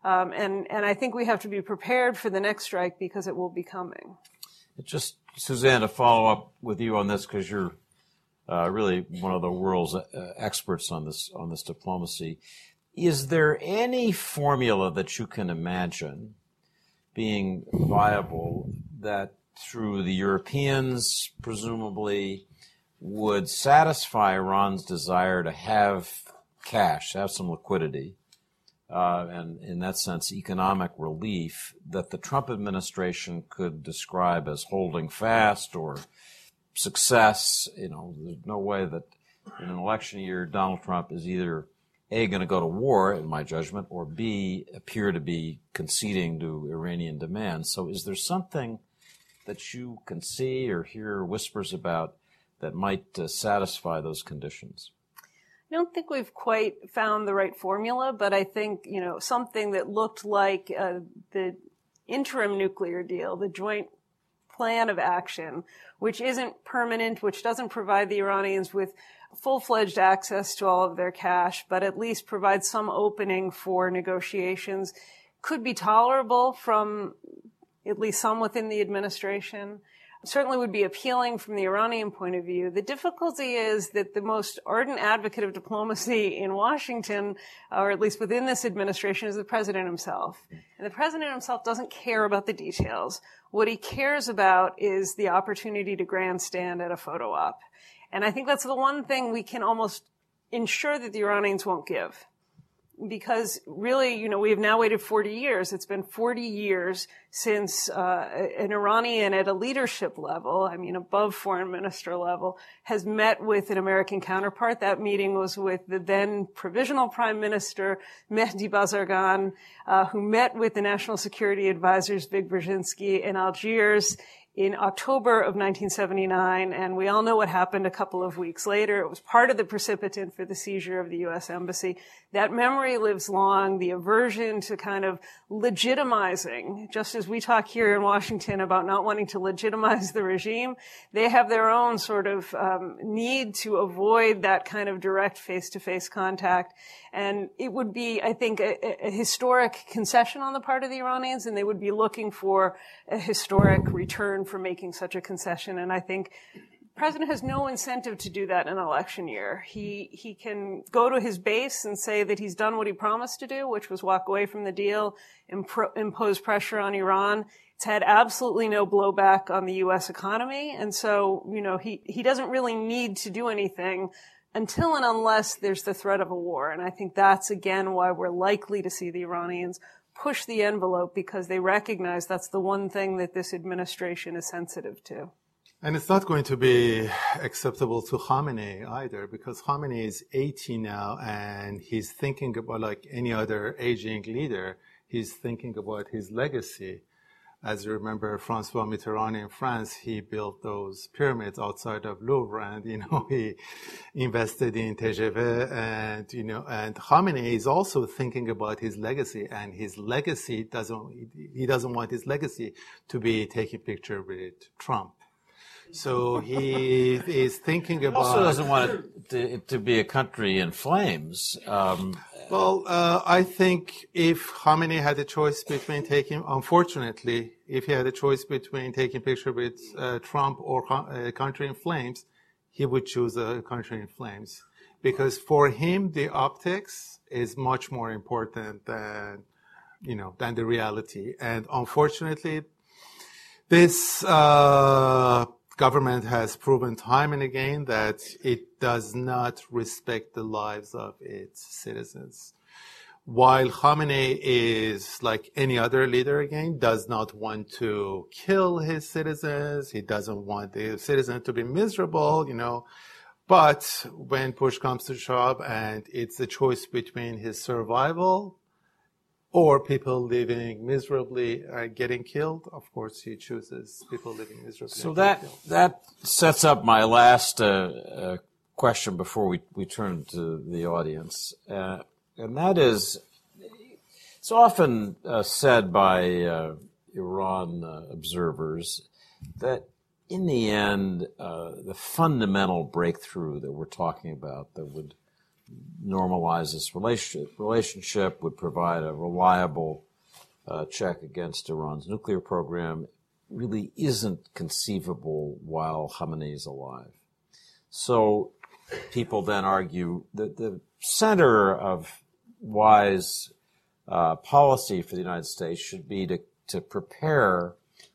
And I think we have to be prepared for the next strike because it will be coming. Just, Suzanne, to follow up with you on this, because you're really one of the world's experts on this diplomacy. Is there any formula that you can imagine being viable that through the Europeans, presumably, would satisfy Iran's desire to have cash, have some liquidity, and in that sense, economic relief that the Trump administration could describe as holding fast or success? There's no way that in an election year, Donald Trump is either A, going to go to war, in my judgment, or B, appear to be conceding to Iranian demands. So is there something that you can see or hear whispers about that might satisfy those conditions? I don't think we've quite found the right formula, but I think, something that looked like the interim nuclear deal, the joint plan of action, which isn't permanent, which doesn't provide the Iranians with full-fledged access to all of their cash, but at least provides some opening for negotiations, could be tolerable from at least some within the administration. Certainly would be appealing from the Iranian point of view. The difficulty is that the most ardent advocate of diplomacy in Washington, or at least within this administration, is the president himself. And the president himself doesn't care about the details. What he cares about is the opportunity to grandstand at a photo op. And I think that's the one thing we can almost ensure that the Iranians won't give. because really, we have now waited 40 years. It's been 40 years since an Iranian at a leadership level, above foreign minister level, has met with an American counterpart. That meeting was with the then provisional prime minister, Mehdi Bazargan, who met with the national security advisors, Vig Brzezinski, in Algiers in October of 1979, and we all know what happened a couple of weeks later. It was part of the precipitant for the seizure of the U.S. Embassy. That memory lives long, the aversion to kind of legitimizing, just as we talk here in Washington about not wanting to legitimize the regime, they have their own sort of need to avoid that kind of direct face-to-face contact. And it would be, I think, a historic concession on the part of the Iranians, and they would be looking for a historic return for making such a concession. And I think the president has no incentive to do that in an election year. He can go to his base and say that he's done what he promised to do, which was walk away from the deal, impose pressure on Iran. It's had absolutely no blowback on the U.S. economy. And so, he doesn't really need to do anything until and unless there's the threat of a war. And I think that's, again, why we're likely to see the Iranians push the envelope, because they recognize that's the one thing that this administration is sensitive to. And it's not going to be acceptable to Khamenei either, because Khamenei is 80 now, and he's thinking about, like any other aging leader, he's thinking about his legacy. As you remember, Francois Mitterrand in France, he built those pyramids outside of Louvre, and, he invested in TGV, and Khamenei is also thinking about his legacy, and his legacy he doesn't want his legacy to be taking picture with Trump. So he is thinking about... He also doesn't want it to be a country in flames. I think if Khamenei had a choice between unfortunately, if he had a choice between taking picture with Trump or a country in flames, he would choose a country in flames. Because for him, the optics is much more important than the reality. And unfortunately, this government has proven time and again that it does not respect the lives of its citizens. While Khamenei is like any other leader, again, does not want to kill his citizens. He doesn't want the citizens to be miserable, But when push comes to shove and it's a choice between his survival or people living miserably getting killed, of course he chooses people living miserably. So that sets up my last question before we turn to the audience. And that is, it's often said by Iran observers that in the end, the fundamental breakthrough that we're talking about that would normalize this relationship, would provide a reliable check against Iran's nuclear program, really isn't conceivable while Khamenei is alive. So people then argue that the center of wise policy for the United States should be to prepare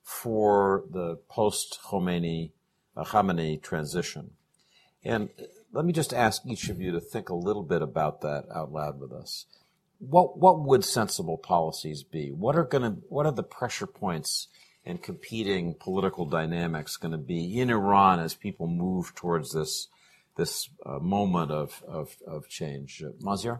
for the post-Khamenei transition. And let me just ask each of you to think a little bit about that out loud with us. What would sensible policies be? What are the pressure points and competing political dynamics going to be in Iran as people move towards this moment of change? Maziar?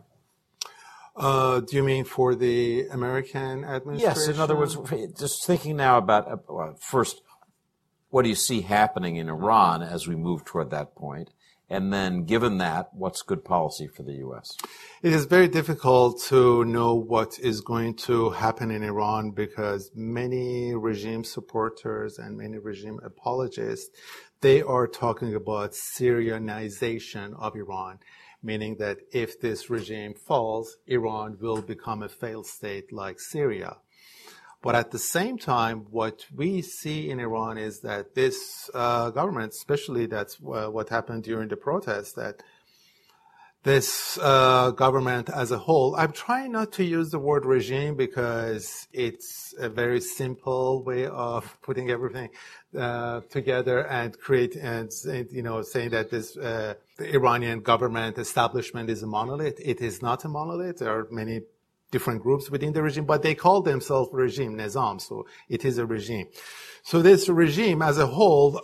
Do you mean for the American administration? Yes. In other words, just thinking now about first, what do you see happening in Iran as we move toward that point? And then, given that, what's good policy for the U.S.? It is very difficult to know what is going to happen in Iran because many regime supporters and many regime apologists, they are talking about Syrianization of Iran, meaning that if this regime falls, Iran will become a failed state like Syria. But at the same time, what we see in Iran is that this government, especially that's what happened during the protests, that this government as a whole. I'm trying not to use the word regime because it's a very simple way of putting everything together and saying that this the Iranian government establishment is a monolith. It is not a monolith. There are many different groups within the regime, but they call themselves regime, nizam, so it is a regime. So this regime as a whole,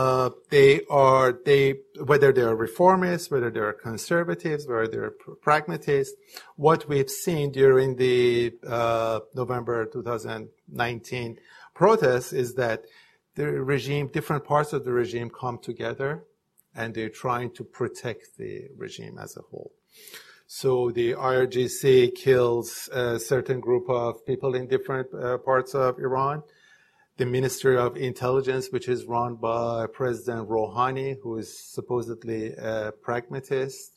whether they're reformists, whether they're conservatives, whether they're pragmatists, what we've seen during the November 2019 protests is that the regime, different parts of the regime come together and they're trying to protect the regime as a whole. So the IRGC kills a certain group of people in different parts of Iran. The Ministry of Intelligence, which is run by President Rouhani, who is supposedly a pragmatist,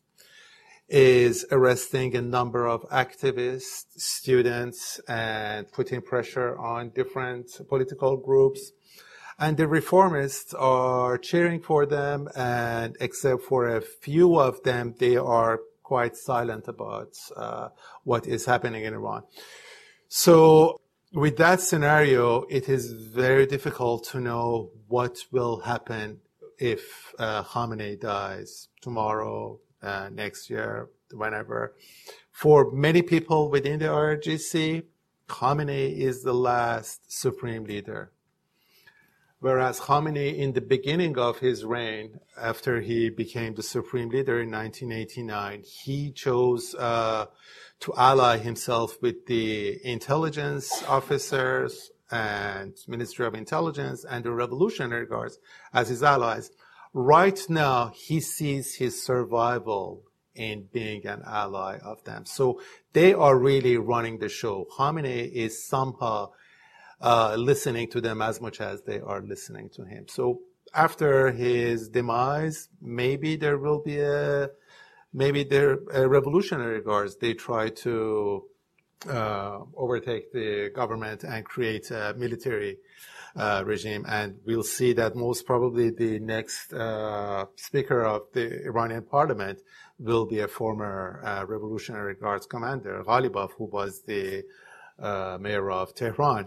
is arresting a number of activists, students, and putting pressure on different political groups. And the reformists are cheering for them, and except for a few of them, they are quite silent about what is happening in Iran. So with that scenario, it is very difficult to know what will happen if Khamenei dies tomorrow, next year, whenever. For many people within the IRGC, Khamenei is the last supreme leader. Whereas Khamenei, in the beginning of his reign, after he became the supreme leader in 1989, he chose to ally himself with the intelligence officers and Ministry of Intelligence and the Revolutionary Guards as his allies. Right now, he sees his survival in being an ally of them. So they are really running the show. Khamenei is somehow listening to them as much as they are listening to him. So after his demise, maybe there will be Revolutionary Guards. They try to overtake the government and create a military regime. And we'll see that most probably the next speaker of the Iranian parliament will be a former Revolutionary Guards commander, Ghalibaf, who was the mayor of Tehran.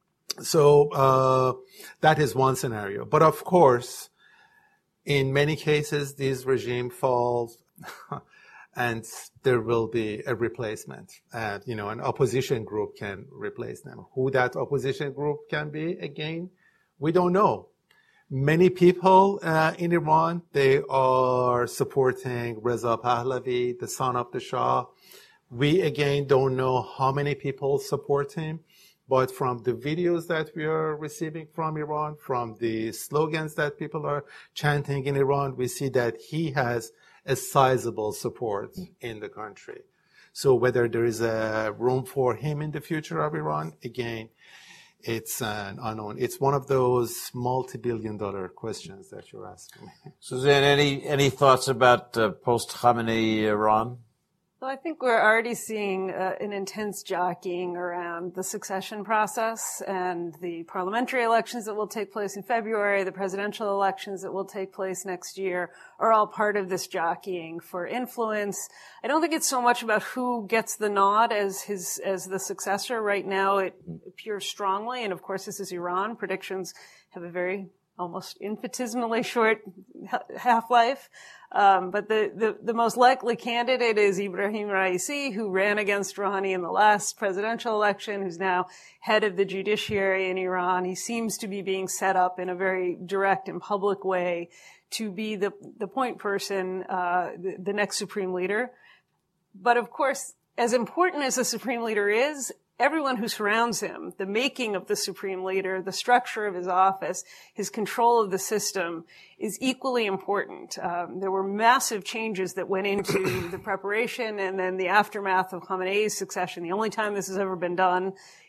So that is one scenario. But of course, in many cases, these regime falls and there will be a replacement. An opposition group can replace them. Who that opposition group can be, again, we don't know. Many people in Iran, they are supporting Reza Pahlavi, the son of the Shah. We, again, don't know how many people support him. But from the videos that we are receiving from Iran, from the slogans that people are chanting in Iran, we see that he has a sizable support in the country. So whether there is a room for him in the future of Iran, again, it's an unknown. It's one of those multi-billion-dollar questions that you're asking. Suzanne, any thoughts about post-Khamenei Iran? Well, I think we're already seeing an intense jockeying around the succession process, and the parliamentary elections that will take place in February, the presidential elections that will take place next year are all part of this jockeying for influence. I don't think it's so much about who gets the nod as the successor. Right now, it appears strongly, and of course, this is Iran. Predictions have a very almost infinitesimally short half-life. But the most likely candidate is Ibrahim Raisi, who ran against Rouhani in the last presidential election, who's now head of the judiciary in Iran. He seems to be being set up in a very direct and public way to be the point person, the next supreme leader. But of course, as important as the supreme leader is, everyone who surrounds him, the making of the supreme leader, the structure of his office, his control of the system is equally important. There were massive changes that went into the preparation and then the aftermath of Khamenei's succession. The only time this has ever been done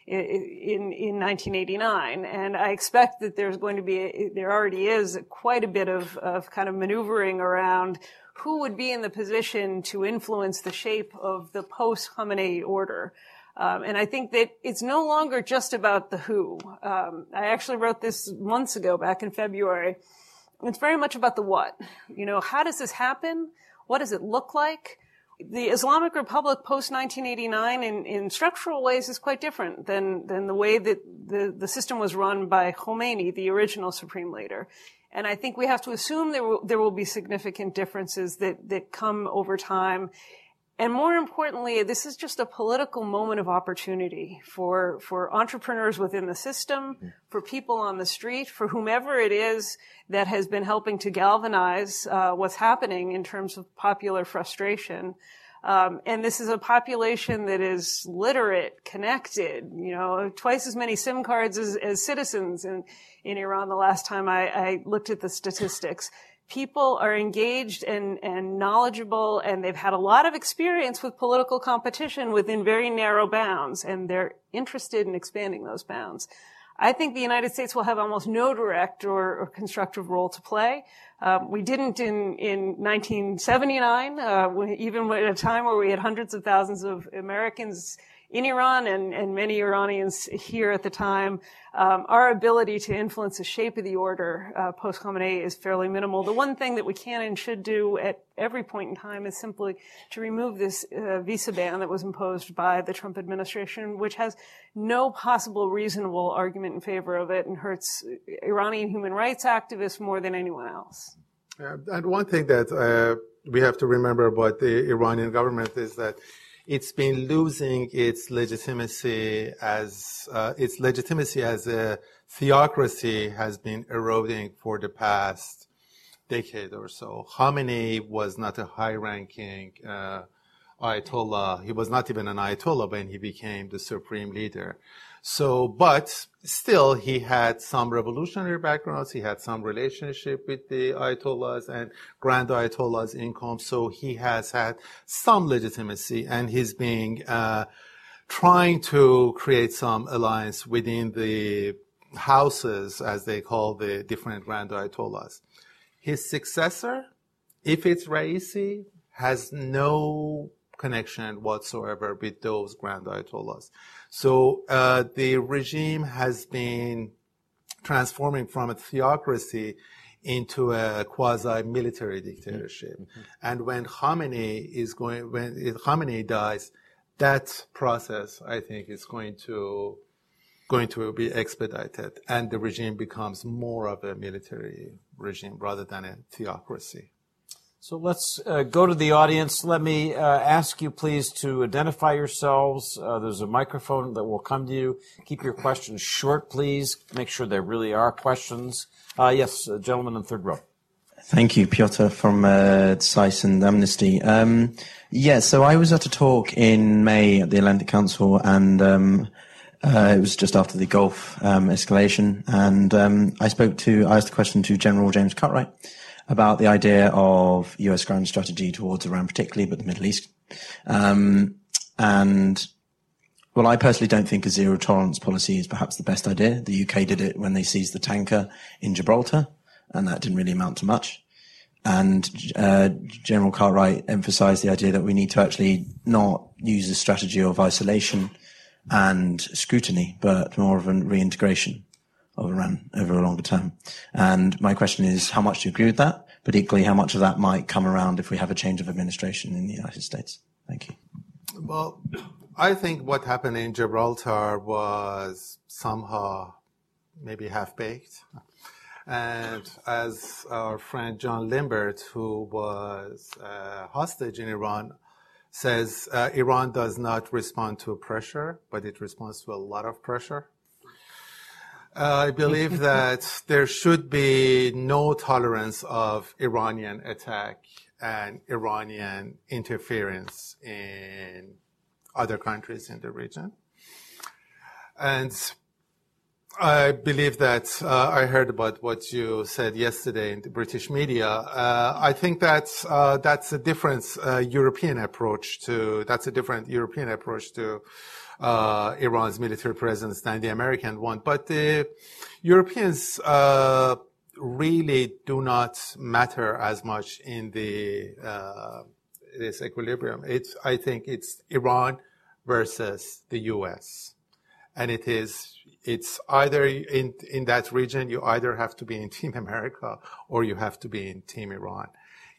in 1989. And I expect that there already is quite a bit of kind of maneuvering around who would be in the position to influence the shape of the post-Khamenei order. And I think that it's no longer just about the who. I actually wrote this months ago, back in February. It's very much about the what. How does this happen? What does it look like? the Islamic Republic post-1989 in structural ways is quite different than the way that the system was run by Khomeini, the original supreme leader. And I think we have to assume there will be significant differences that come over time. And more importantly, this is just a political moment of opportunity for entrepreneurs within the system, for people on the street, for whomever it is that has been helping to galvanize what's happening in terms of popular frustration. And this is a population that is literate, connected, twice as many SIM cards as citizens in Iran the last time I looked at the statistics. People are engaged and knowledgeable, and they've had a lot of experience with political competition within very narrow bounds, and they're interested in expanding those bounds. I think the United States will have almost no direct or constructive role to play. We didn't in 1979, even at a time where we had hundreds of thousands of Americans in Iran and many Iranians here at the time. Our ability to influence the shape of the order post-Khamenei is fairly minimal. The one thing that we can and should do at every point in time is simply to remove this visa ban that was imposed by the Trump administration, which has no possible reasonable argument in favor of it and hurts Iranian human rights activists more than anyone else. And one thing that we have to remember about the Iranian government is that it's been losing its legitimacy as a theocracy has been eroding for the past decade or so. Khamenei was not a high-ranking Ayatollah. He was not even an Ayatollah when he became the supreme leader. So, but still, he had some revolutionary backgrounds. He had some relationship with the Ayatollahs and Grand Ayatollahs in Qom. So he has had some legitimacy, and he's being trying to create some alliance within the houses, as they call the different Grand Ayatollahs. His successor, if it's Raisi, has no connection whatsoever with those Grand Ayatollahs. So the regime has been transforming from a theocracy into a quasi-military dictatorship. Mm-hmm. And when Khamenei dies, that process, I think, is going to be expedited, and the regime becomes more of a military regime rather than a theocracy. So let's go to the audience. Let me ask you, please, to identify yourselves. There's a microphone that will come to you. Keep your questions short, please. Make sure there really are questions. Yes, gentleman in third row. Thank you, Piotr from SAIS and Amnesty. So I was at a talk in May at the Atlantic Council, and it was just after the Gulf escalation, and I asked a question to General James Cartwright about the idea of US grand strategy towards Iran particularly, but the Middle East. I personally don't think a zero tolerance policy is perhaps the best idea. The UK did it when they seized the tanker in Gibraltar, and that didn't really amount to much. And General Cartwright emphasized the idea that we need to actually not use a strategy of isolation and scrutiny, but more of a reintegration of Iran over a longer term. And my question is, how much do you agree with that? But equally, how much of that might come around if we have a change of administration in the United States? Thank you. Well, I think what happened in Gibraltar was somehow maybe half-baked. And as our friend John Limbert, who was hostage in Iran, says, Iran does not respond to pressure, but it responds to a lot of pressure. I believe that there should be no tolerance of Iranian attack and Iranian interference in other countries in the region. And I believe that I heard about what you said yesterday in the British media. I think that's a different European approach to Iran's military presence than the American one. But the Europeans really do not matter as much in this equilibrium. I think it's Iran versus the U.S. And it's either in that region, you either have to be in Team America or you have to be in Team Iran.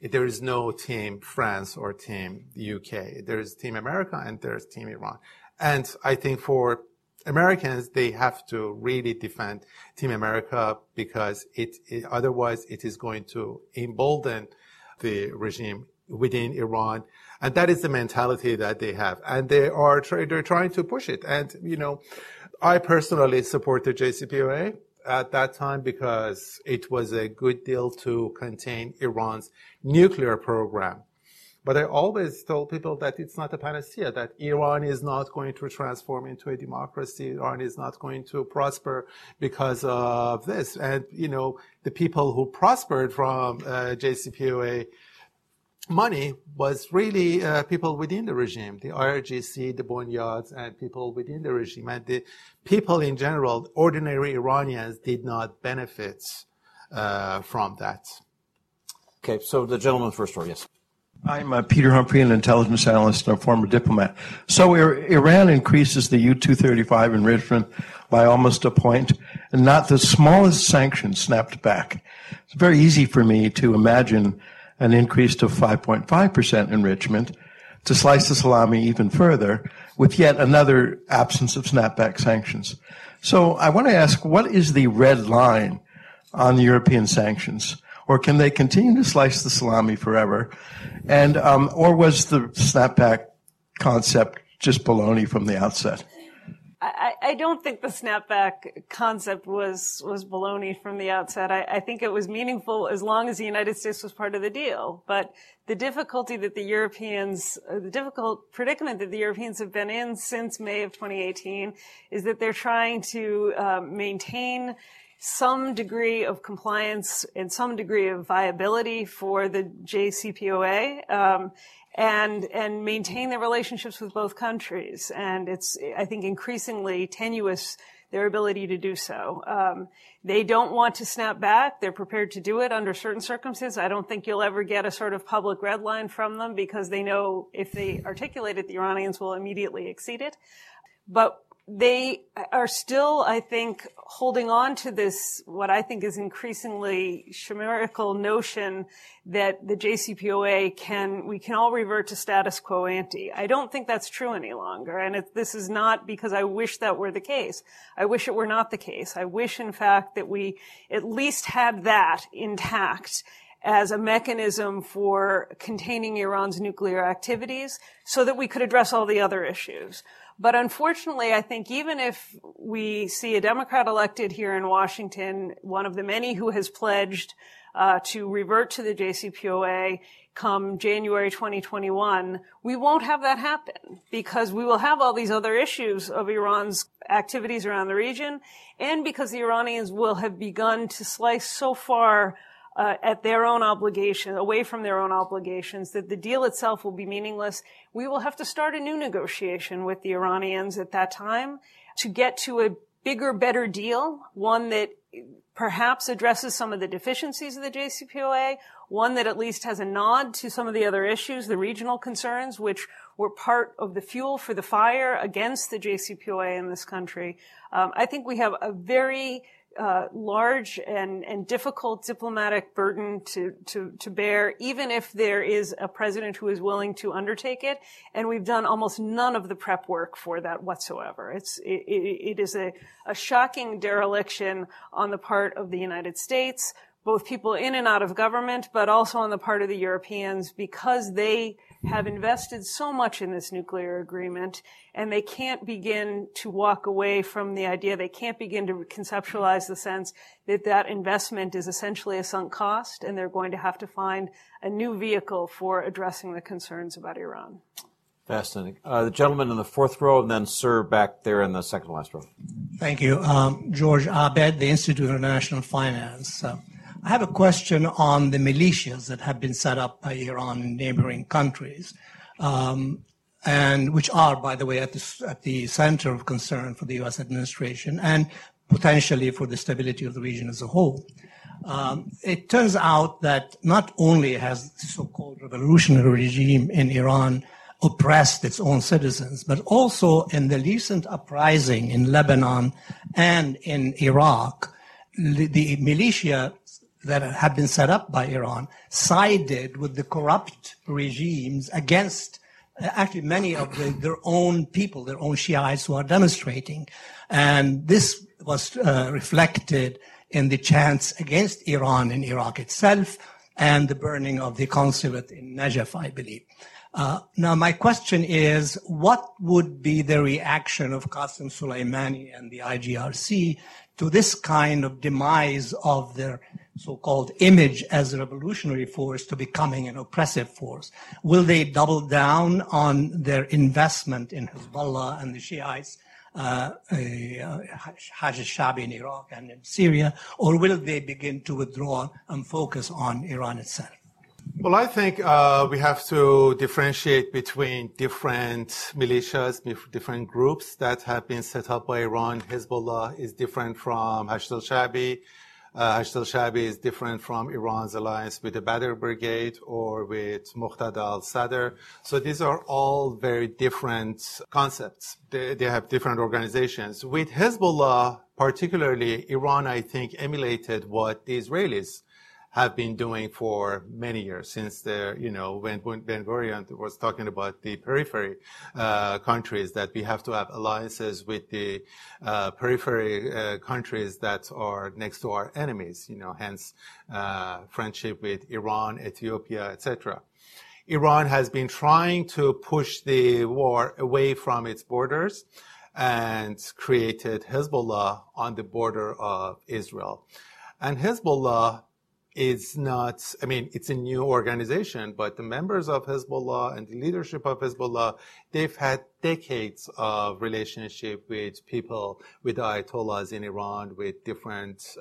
there is no Team France or Team UK. There is Team America and there's Team Iran. And I think for Americans, they have to really defend Team America because otherwise it is going to embolden the regime within Iran. And that is the mentality that they have. And they're trying to push it. And, I personally support the JCPOA at that time because it was a good deal to contain Iran's nuclear program. But I always told people that it's not a panacea, that Iran is not going to transform into a democracy. Iran is not going to prosper because of this. And, the people who prospered from JCPOA money was really people within the regime, the IRGC, the Bonyads, and people within the regime. And the people in general, ordinary Iranians, did not benefit from that. Okay, so the gentleman first, yes. I'm Peter Humphrey, an intelligence analyst and a former diplomat. So Iran increases the U-235 enrichment by almost a point, and not the smallest sanction snapped back. It's very easy for me to imagine an increase to 5.5% enrichment, to slice the salami even further, with yet another absence of snapback sanctions. So I want to ask, what is the red line on the European sanctions? Or can they continue to slice the salami forever? And or was the snapback concept just baloney from the outset? I don't think the snapback concept was baloney from the outset. I think it was meaningful as long as the United States was part of the deal. But the difficult predicament that the Europeans have been in since May of 2018 is that they're trying to maintain some degree of compliance and some degree of viability for the JCPOA, and maintain their relationships with both countries. And it's, I think, increasingly tenuous, their ability to do so. They don't want to snap back. They're prepared to do it under certain circumstances. I don't think you'll ever get a sort of public red line from them because they know if they articulate it, the Iranians will immediately exceed it. But they are still, I think, holding on to this, what I think is increasingly chimerical notion that the JCPOA we can all revert to status quo ante. I don't think that's true any longer. And this is not because I wish that were the case. I wish it were not the case. I wish, in fact, that we at least had that intact as a mechanism for containing Iran's nuclear activities so that we could address all the other issues. But unfortunately, I think even if we see a Democrat elected here in Washington, one of the many who has pledged to revert to the JCPOA come January 2021, we won't have that happen because we will have all these other issues of Iran's activities around the region, and because the Iranians will have begun to slice so far at their own obligation, away from their own obligations, that the deal itself will be meaningless. We will have to start a new negotiation with the Iranians at that time to get to a bigger, better deal, one that perhaps addresses some of the deficiencies of the JCPOA, one that at least has a nod to some of the other issues, the regional concerns, which were part of the fuel for the fire against the JCPOA in this country. I think we have a very large and difficult diplomatic burden to bear, even if there is a president who is willing to undertake it. And we've done almost none of the prep work for that whatsoever. It is a shocking dereliction on the part of the United States, both people in and out of government, but also on the part of the Europeans, because they have invested so much in this nuclear agreement, and they can't begin to walk away from the idea, they can't begin to conceptualize the sense that that investment is essentially a sunk cost, and they're going to have to find a new vehicle for addressing the concerns about Iran. Fascinating. The gentleman in the fourth row, and then Sir back there in the second last row. Thank you. George Abed, the Institute of International Finance. I have a question on the militias that have been set up by Iran in neighboring countries, and which are, by the way, at the center of concern for the U.S. administration and potentially for the stability of the region as a whole. It turns out that not only has the so-called revolutionary regime in Iran oppressed its own citizens, but also in the recent uprising in Lebanon and in Iraq, the militia that have been set up by Iran sided with the corrupt regimes against actually many of their own people, their own Shiites who are demonstrating. And this was reflected in the chants against Iran in Iraq itself and the burning of the consulate in Najaf, I believe. Now, my question is, what would be the reaction of Qasem Soleimani and the IGRC to this kind of demise of their so-called image as a revolutionary force to becoming an oppressive force? Will they double down on their investment in Hezbollah and the Shiites, Hajj al-Shabi in Iraq and in Syria, or will they begin to withdraw and focus on Iran itself? Well, I think we have to differentiate between different militias, different groups that have been set up by Iran. Hezbollah is different from Hashd al-Shabi. Hashd al-Shabi is different from Iran's alliance with the Badr Brigade or with Muqtada al-Sadr. So these are all very different concepts. They have different organizations. With Hezbollah, particularly, Iran, I think, emulated what the Israelis have been doing for many years since when Ben-Gurion was talking about the periphery countries, that we have to have alliances with the periphery countries that are next to our enemies, hence friendship with Iran, Ethiopia, etc. Iran has been trying to push the war away from its borders and created Hezbollah on the border of Israel. And Hezbollah is not, it's a new organization, but the members of Hezbollah and the leadership of Hezbollah, they've had decades of relationship with people, with Ayatollahs in Iran, with different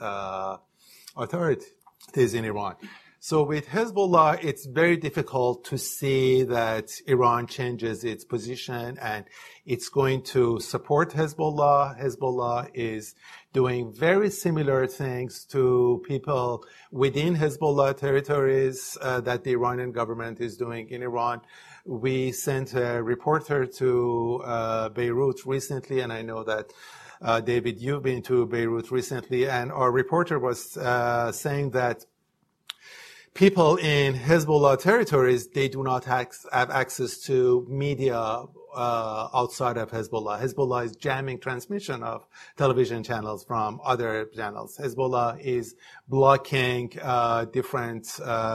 authorities in Iran. So with Hezbollah, it's very difficult to see that Iran changes its position and it's going to support Hezbollah. Hezbollah is doing very similar things to people within Hezbollah territories that the Iranian government is doing in Iran. We sent a reporter to Beirut recently, and I know that David, you've been to Beirut recently, and our reporter was saying that people in Hezbollah territories, they do not have access to media outside of Hezbollah. Hezbollah is jamming transmission of television channels from other channels. Hezbollah is blocking different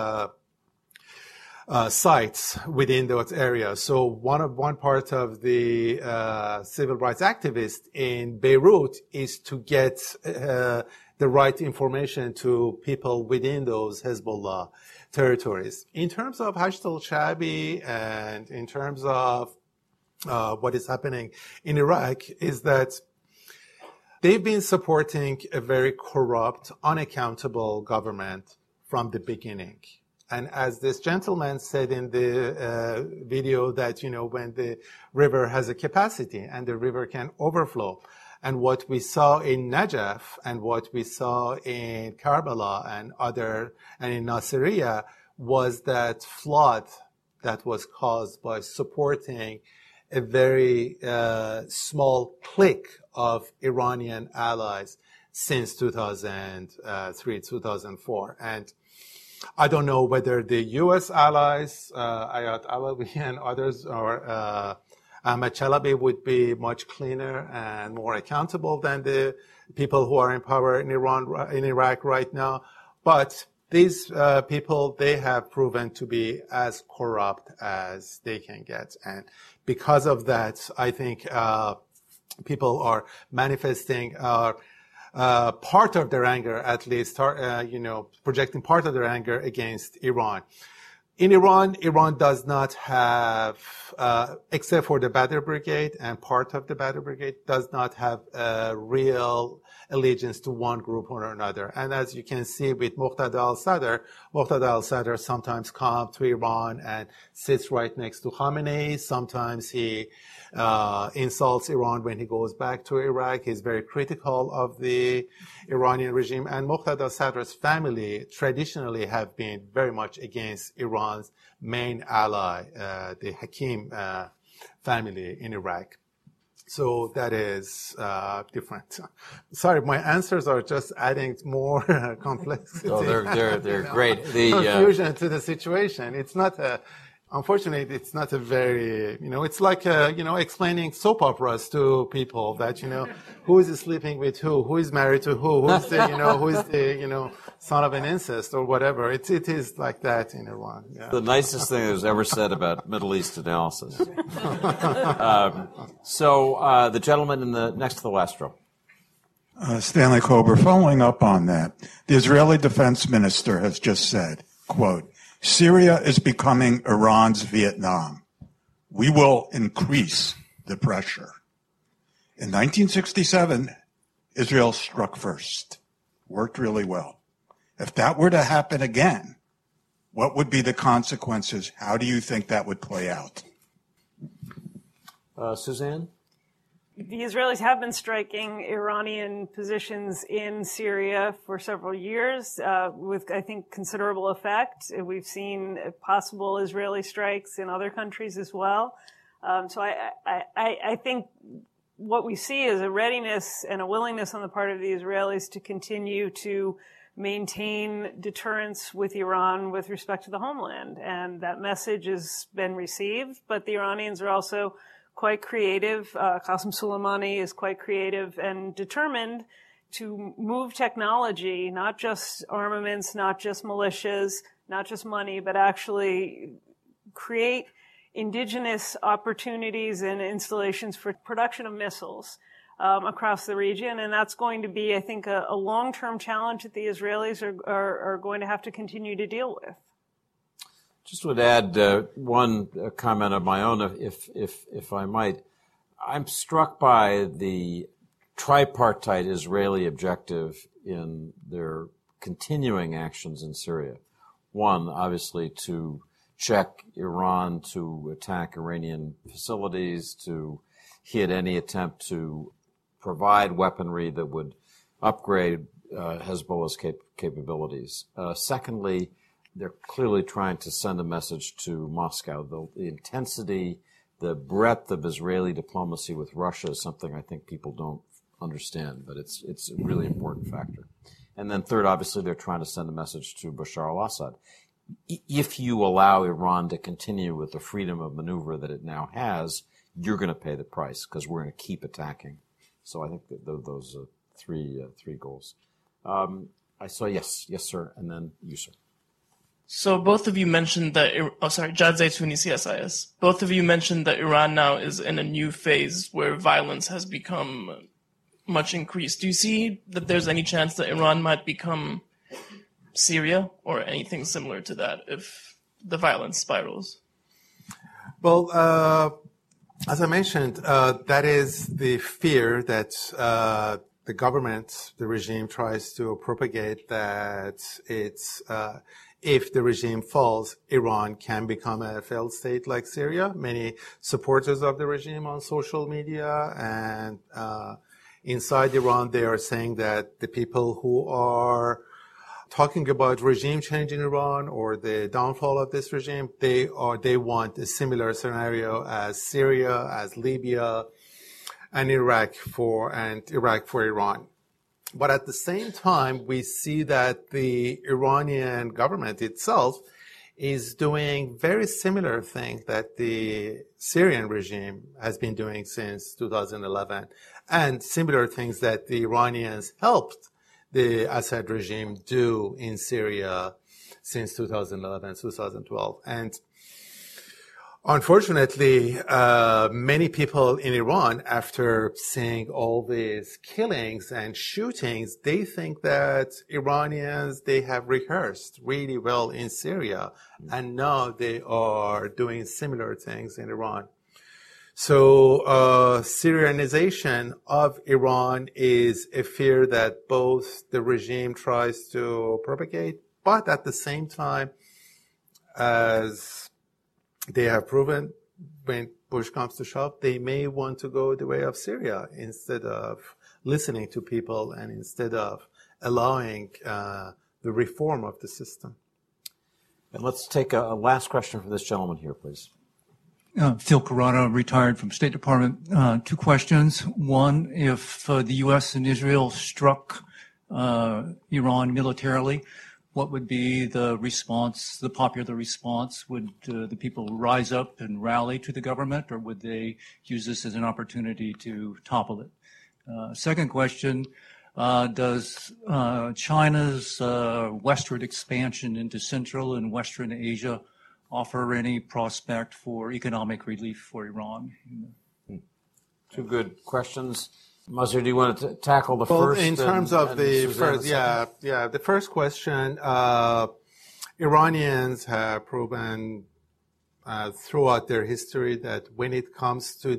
sites within those areas. So one part of the civil rights activists in Beirut is to get the right information to people within those Hezbollah territories. In terms of Hashd al-Shabi and in terms of what is happening in Iraq, is that they've been supporting a very corrupt, unaccountable government from the beginning. And as this gentleman said in the video, that, when the river has a capacity and the river can overflow, and what we saw in Najaf and what we saw in Karbala and in Nasiriyah was that flood that was caused by supporting a very small clique of Iranian allies since 2003, 2004. And I don't know whether the U.S. allies, Ayat Alawi and others, or Ahmad Chalabi would be much cleaner and more accountable than the people who are in power in Iraq right now. But these people, they have proven to be as corrupt as they can get. And because of that, I think people are manifesting part of their anger, at least, projecting part of their anger against Iran. In Iran, Iran does not have, except for the Badr Brigade and part of the Badr Brigade, does not have a real allegiance to one group or another. And as you can see with Muqtada al-Sadr sometimes comes to Iran and sits right next to Khamenei. Sometimes he insults Iran when he goes back to Iraq. He's very critical of the Iranian regime. And Muqtada al-Sadr's family traditionally have been very much against Iran's main ally, the Hakim family in Iraq. So that is different. Sorry, my answers are just adding more complexity. Oh, they're great. The confusion to the situation. It's not unfortunately, it's not a very, it's like, explaining soap operas to people that, who is sleeping with who is married to who is the, who is the, son of an incest or whatever. It is like that in Iran. Yeah. The nicest thing that was ever said about Middle East analysis. So the gentleman in the next to the last row. Stanley Kober, following up on that, the Israeli defense minister has just said, quote, Syria is becoming Iran's Vietnam. We will increase the pressure. In 1967, Israel struck first. Worked really well. If that were to happen again, what would be the consequences? How do you think that would play out? Suzanne? The Israelis have been striking Iranian positions in Syria for several years with, I think, considerable effect. We've seen possible Israeli strikes in other countries as well. So I think what we see is a readiness and a willingness on the part of the Israelis to continue to maintain deterrence with Iran with respect to the homeland. And that message has been received, but the Iranians are also quite creative. Qasem Soleimani is quite creative and determined to move technology, not just armaments, not just militias, not just money, but actually create indigenous opportunities and installations for production of missiles across the region. And that's going to be, I think, a long-term challenge that the Israelis are going to have to continue to deal with. Just would add one comment of my own, if I might. I'm struck by the tripartite Israeli objective in their continuing actions in Syria. One, obviously, to check Iran, to attack Iranian facilities, to hit any attempt to provide weaponry that would upgrade Hezbollah's capabilities. Secondly, they're clearly trying to send a message to Moscow. The intensity, the breadth of Israeli diplomacy with Russia is something I think people don't understand, but it's a really important factor. And then third, obviously, they're trying to send a message to Bashar al-Assad. If you allow Iran to continue with the freedom of maneuver that it now has, you're going to pay the price because we're going to keep attacking. So I think that those are three goals. I saw yes, sir, and then you, sir. So both of you mentioned that, Jad Zaytouni, CSIS. Both of you mentioned that Iran now is in a new phase where violence has become much increased. Do you see that there's any chance that Iran might become Syria or anything similar to that if the violence spirals? Well, as I mentioned, that is the fear that the government, the regime tries to propagate, that it's if the regime falls, Iran can become a failed state like Syria. Many supporters of the regime on social media and inside Iran, they are saying that the people who are talking about regime change in Iran or the downfall of this regime, they want a similar scenario as Syria, as Libya, and Iraq for Iran. But at the same time, we see that the Iranian government itself is doing very similar things that the Syrian regime has been doing since 2011, and similar things that the Iranians helped the Assad regime do in Syria since 2011, 2012. And unfortunately, many people in Iran, after seeing all these killings and shootings, they think that Iranians, they have rehearsed really well in Syria, and now they are doing similar things in Iran. So Syrianization of Iran is a fear that both the regime tries to propagate, but at the same time, as they have proven, when push comes to shove, they may want to go the way of Syria instead of listening to people and instead of allowing the reform of the system. And let's take a last question from this gentleman here, please. Phil Carano, retired from State Department. Two questions. One, if the U.S. and Israel struck Iran militarily, what would be the response, the popular response? Would the people rise up and rally to the government, or would they use this as an opportunity to topple it? Second question, does China's westward expansion into Central and Western Asia offer any prospect for economic relief for Iran? Two good questions. Mazir, do you want to tackle the first? In terms of the first, the first question, Iranians have proven throughout their history that when it comes to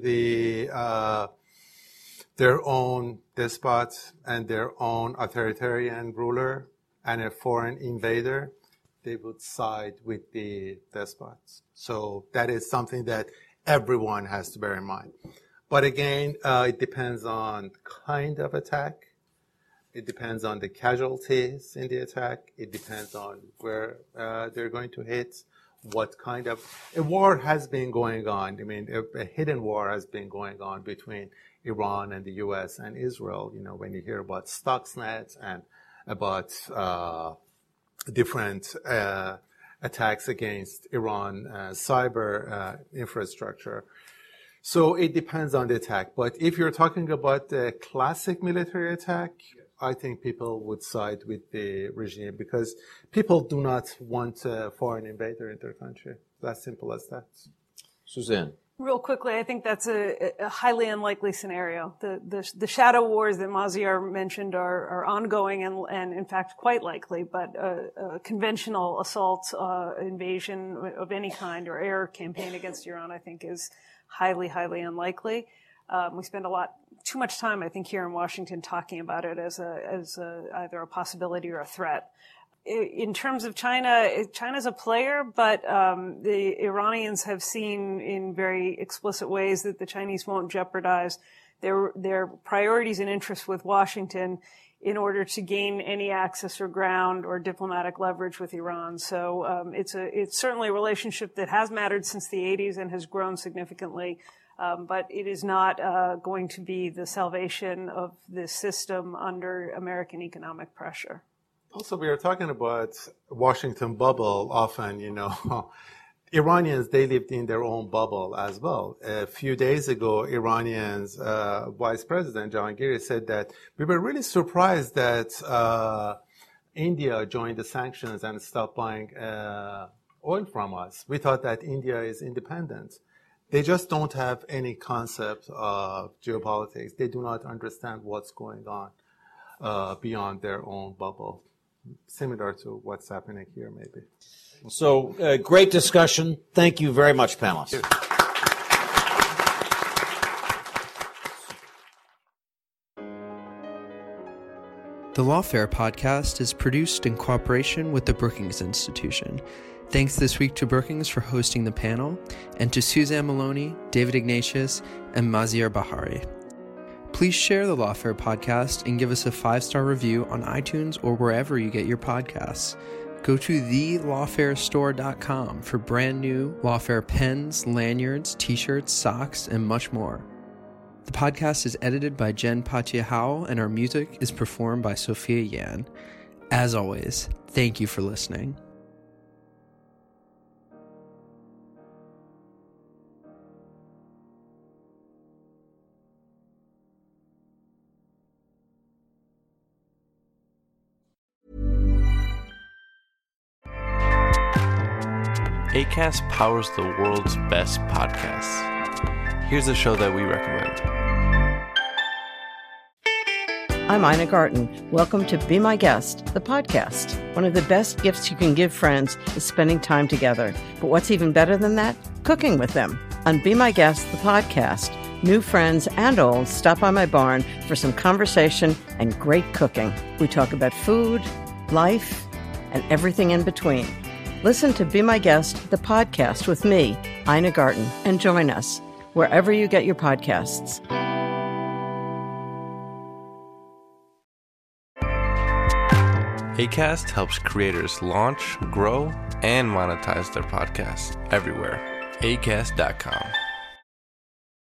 their own despot and their own authoritarian ruler and a foreign invader, they would side with the despots. So that is something that everyone has to bear in mind. But again, it depends on the kind of attack. It depends on the casualties in the attack. It depends on where they're going to hit, what kind of... A war has been going on. I mean, a hidden war has been going on between Iran and the U.S. and Israel. You know, when you hear about Stuxnet and about different attacks against Iran cyber infrastructure. So it depends on the attack. But if you're talking about the classic military attack, I think people would side with the regime because people do not want a foreign invader in their country. As simple as that. Suzanne. Real quickly, I think that's a highly unlikely scenario. The shadow wars that Mazir mentioned are ongoing and in fact quite likely, but a conventional assault, invasion of any kind or air campaign against Iran, I think, is highly, highly unlikely. We spend too much time, I think, here in Washington talking about it as either a possibility or a threat. In terms of China, China's a player, but the Iranians have seen in very explicit ways that the Chinese won't jeopardize their priorities and interests with Washington in order to gain any access or ground or diplomatic leverage with Iran. So it's certainly a relationship that has mattered since the 80s and has grown significantly, but it is not going to be the salvation of this system under American economic pressure. Also, we are talking about Washington bubble often, you know. Iranians, they lived in their own bubble as well. A few days ago, Iranians, Vice President Jahangiri said that we were really surprised that India joined the sanctions and stopped buying oil from us. We thought that India is independent. They just don't have any concept of geopolitics. They do not understand what's going on beyond their own bubble. Similar to what's happening here, maybe. So, great discussion. Thank you very much, panelists. The Lawfare podcast is produced in cooperation with the Brookings Institution. Thanks this week to Brookings for hosting the panel, and to Suzanne Maloney, David Ignatius, and Mazir Bahari. Please share the Lawfare podcast and give us a 5-star review on iTunes or wherever you get your podcasts. Go to thelawfarestore.com for brand new Lawfare pens, lanyards, t-shirts, socks, and much more. The podcast is edited by Jen Patia Howell, and our music is performed by Sophia Yan. As always, thank you for listening. Acast powers the world's best podcasts. Here's a show that we recommend. I'm Ina Garten. Welcome to Be My Guest, the podcast. One of the best gifts you can give friends is spending time together. But what's even better than that? Cooking with them. On Be My Guest, the podcast, new friends and old stop by my barn for some conversation and great cooking. We talk about food, life, and everything in between. Listen to Be My Guest, the podcast with me, Ina Garten, and join us wherever you get your podcasts. Acast helps creators launch, grow, and monetize their podcasts everywhere, ACAST.com.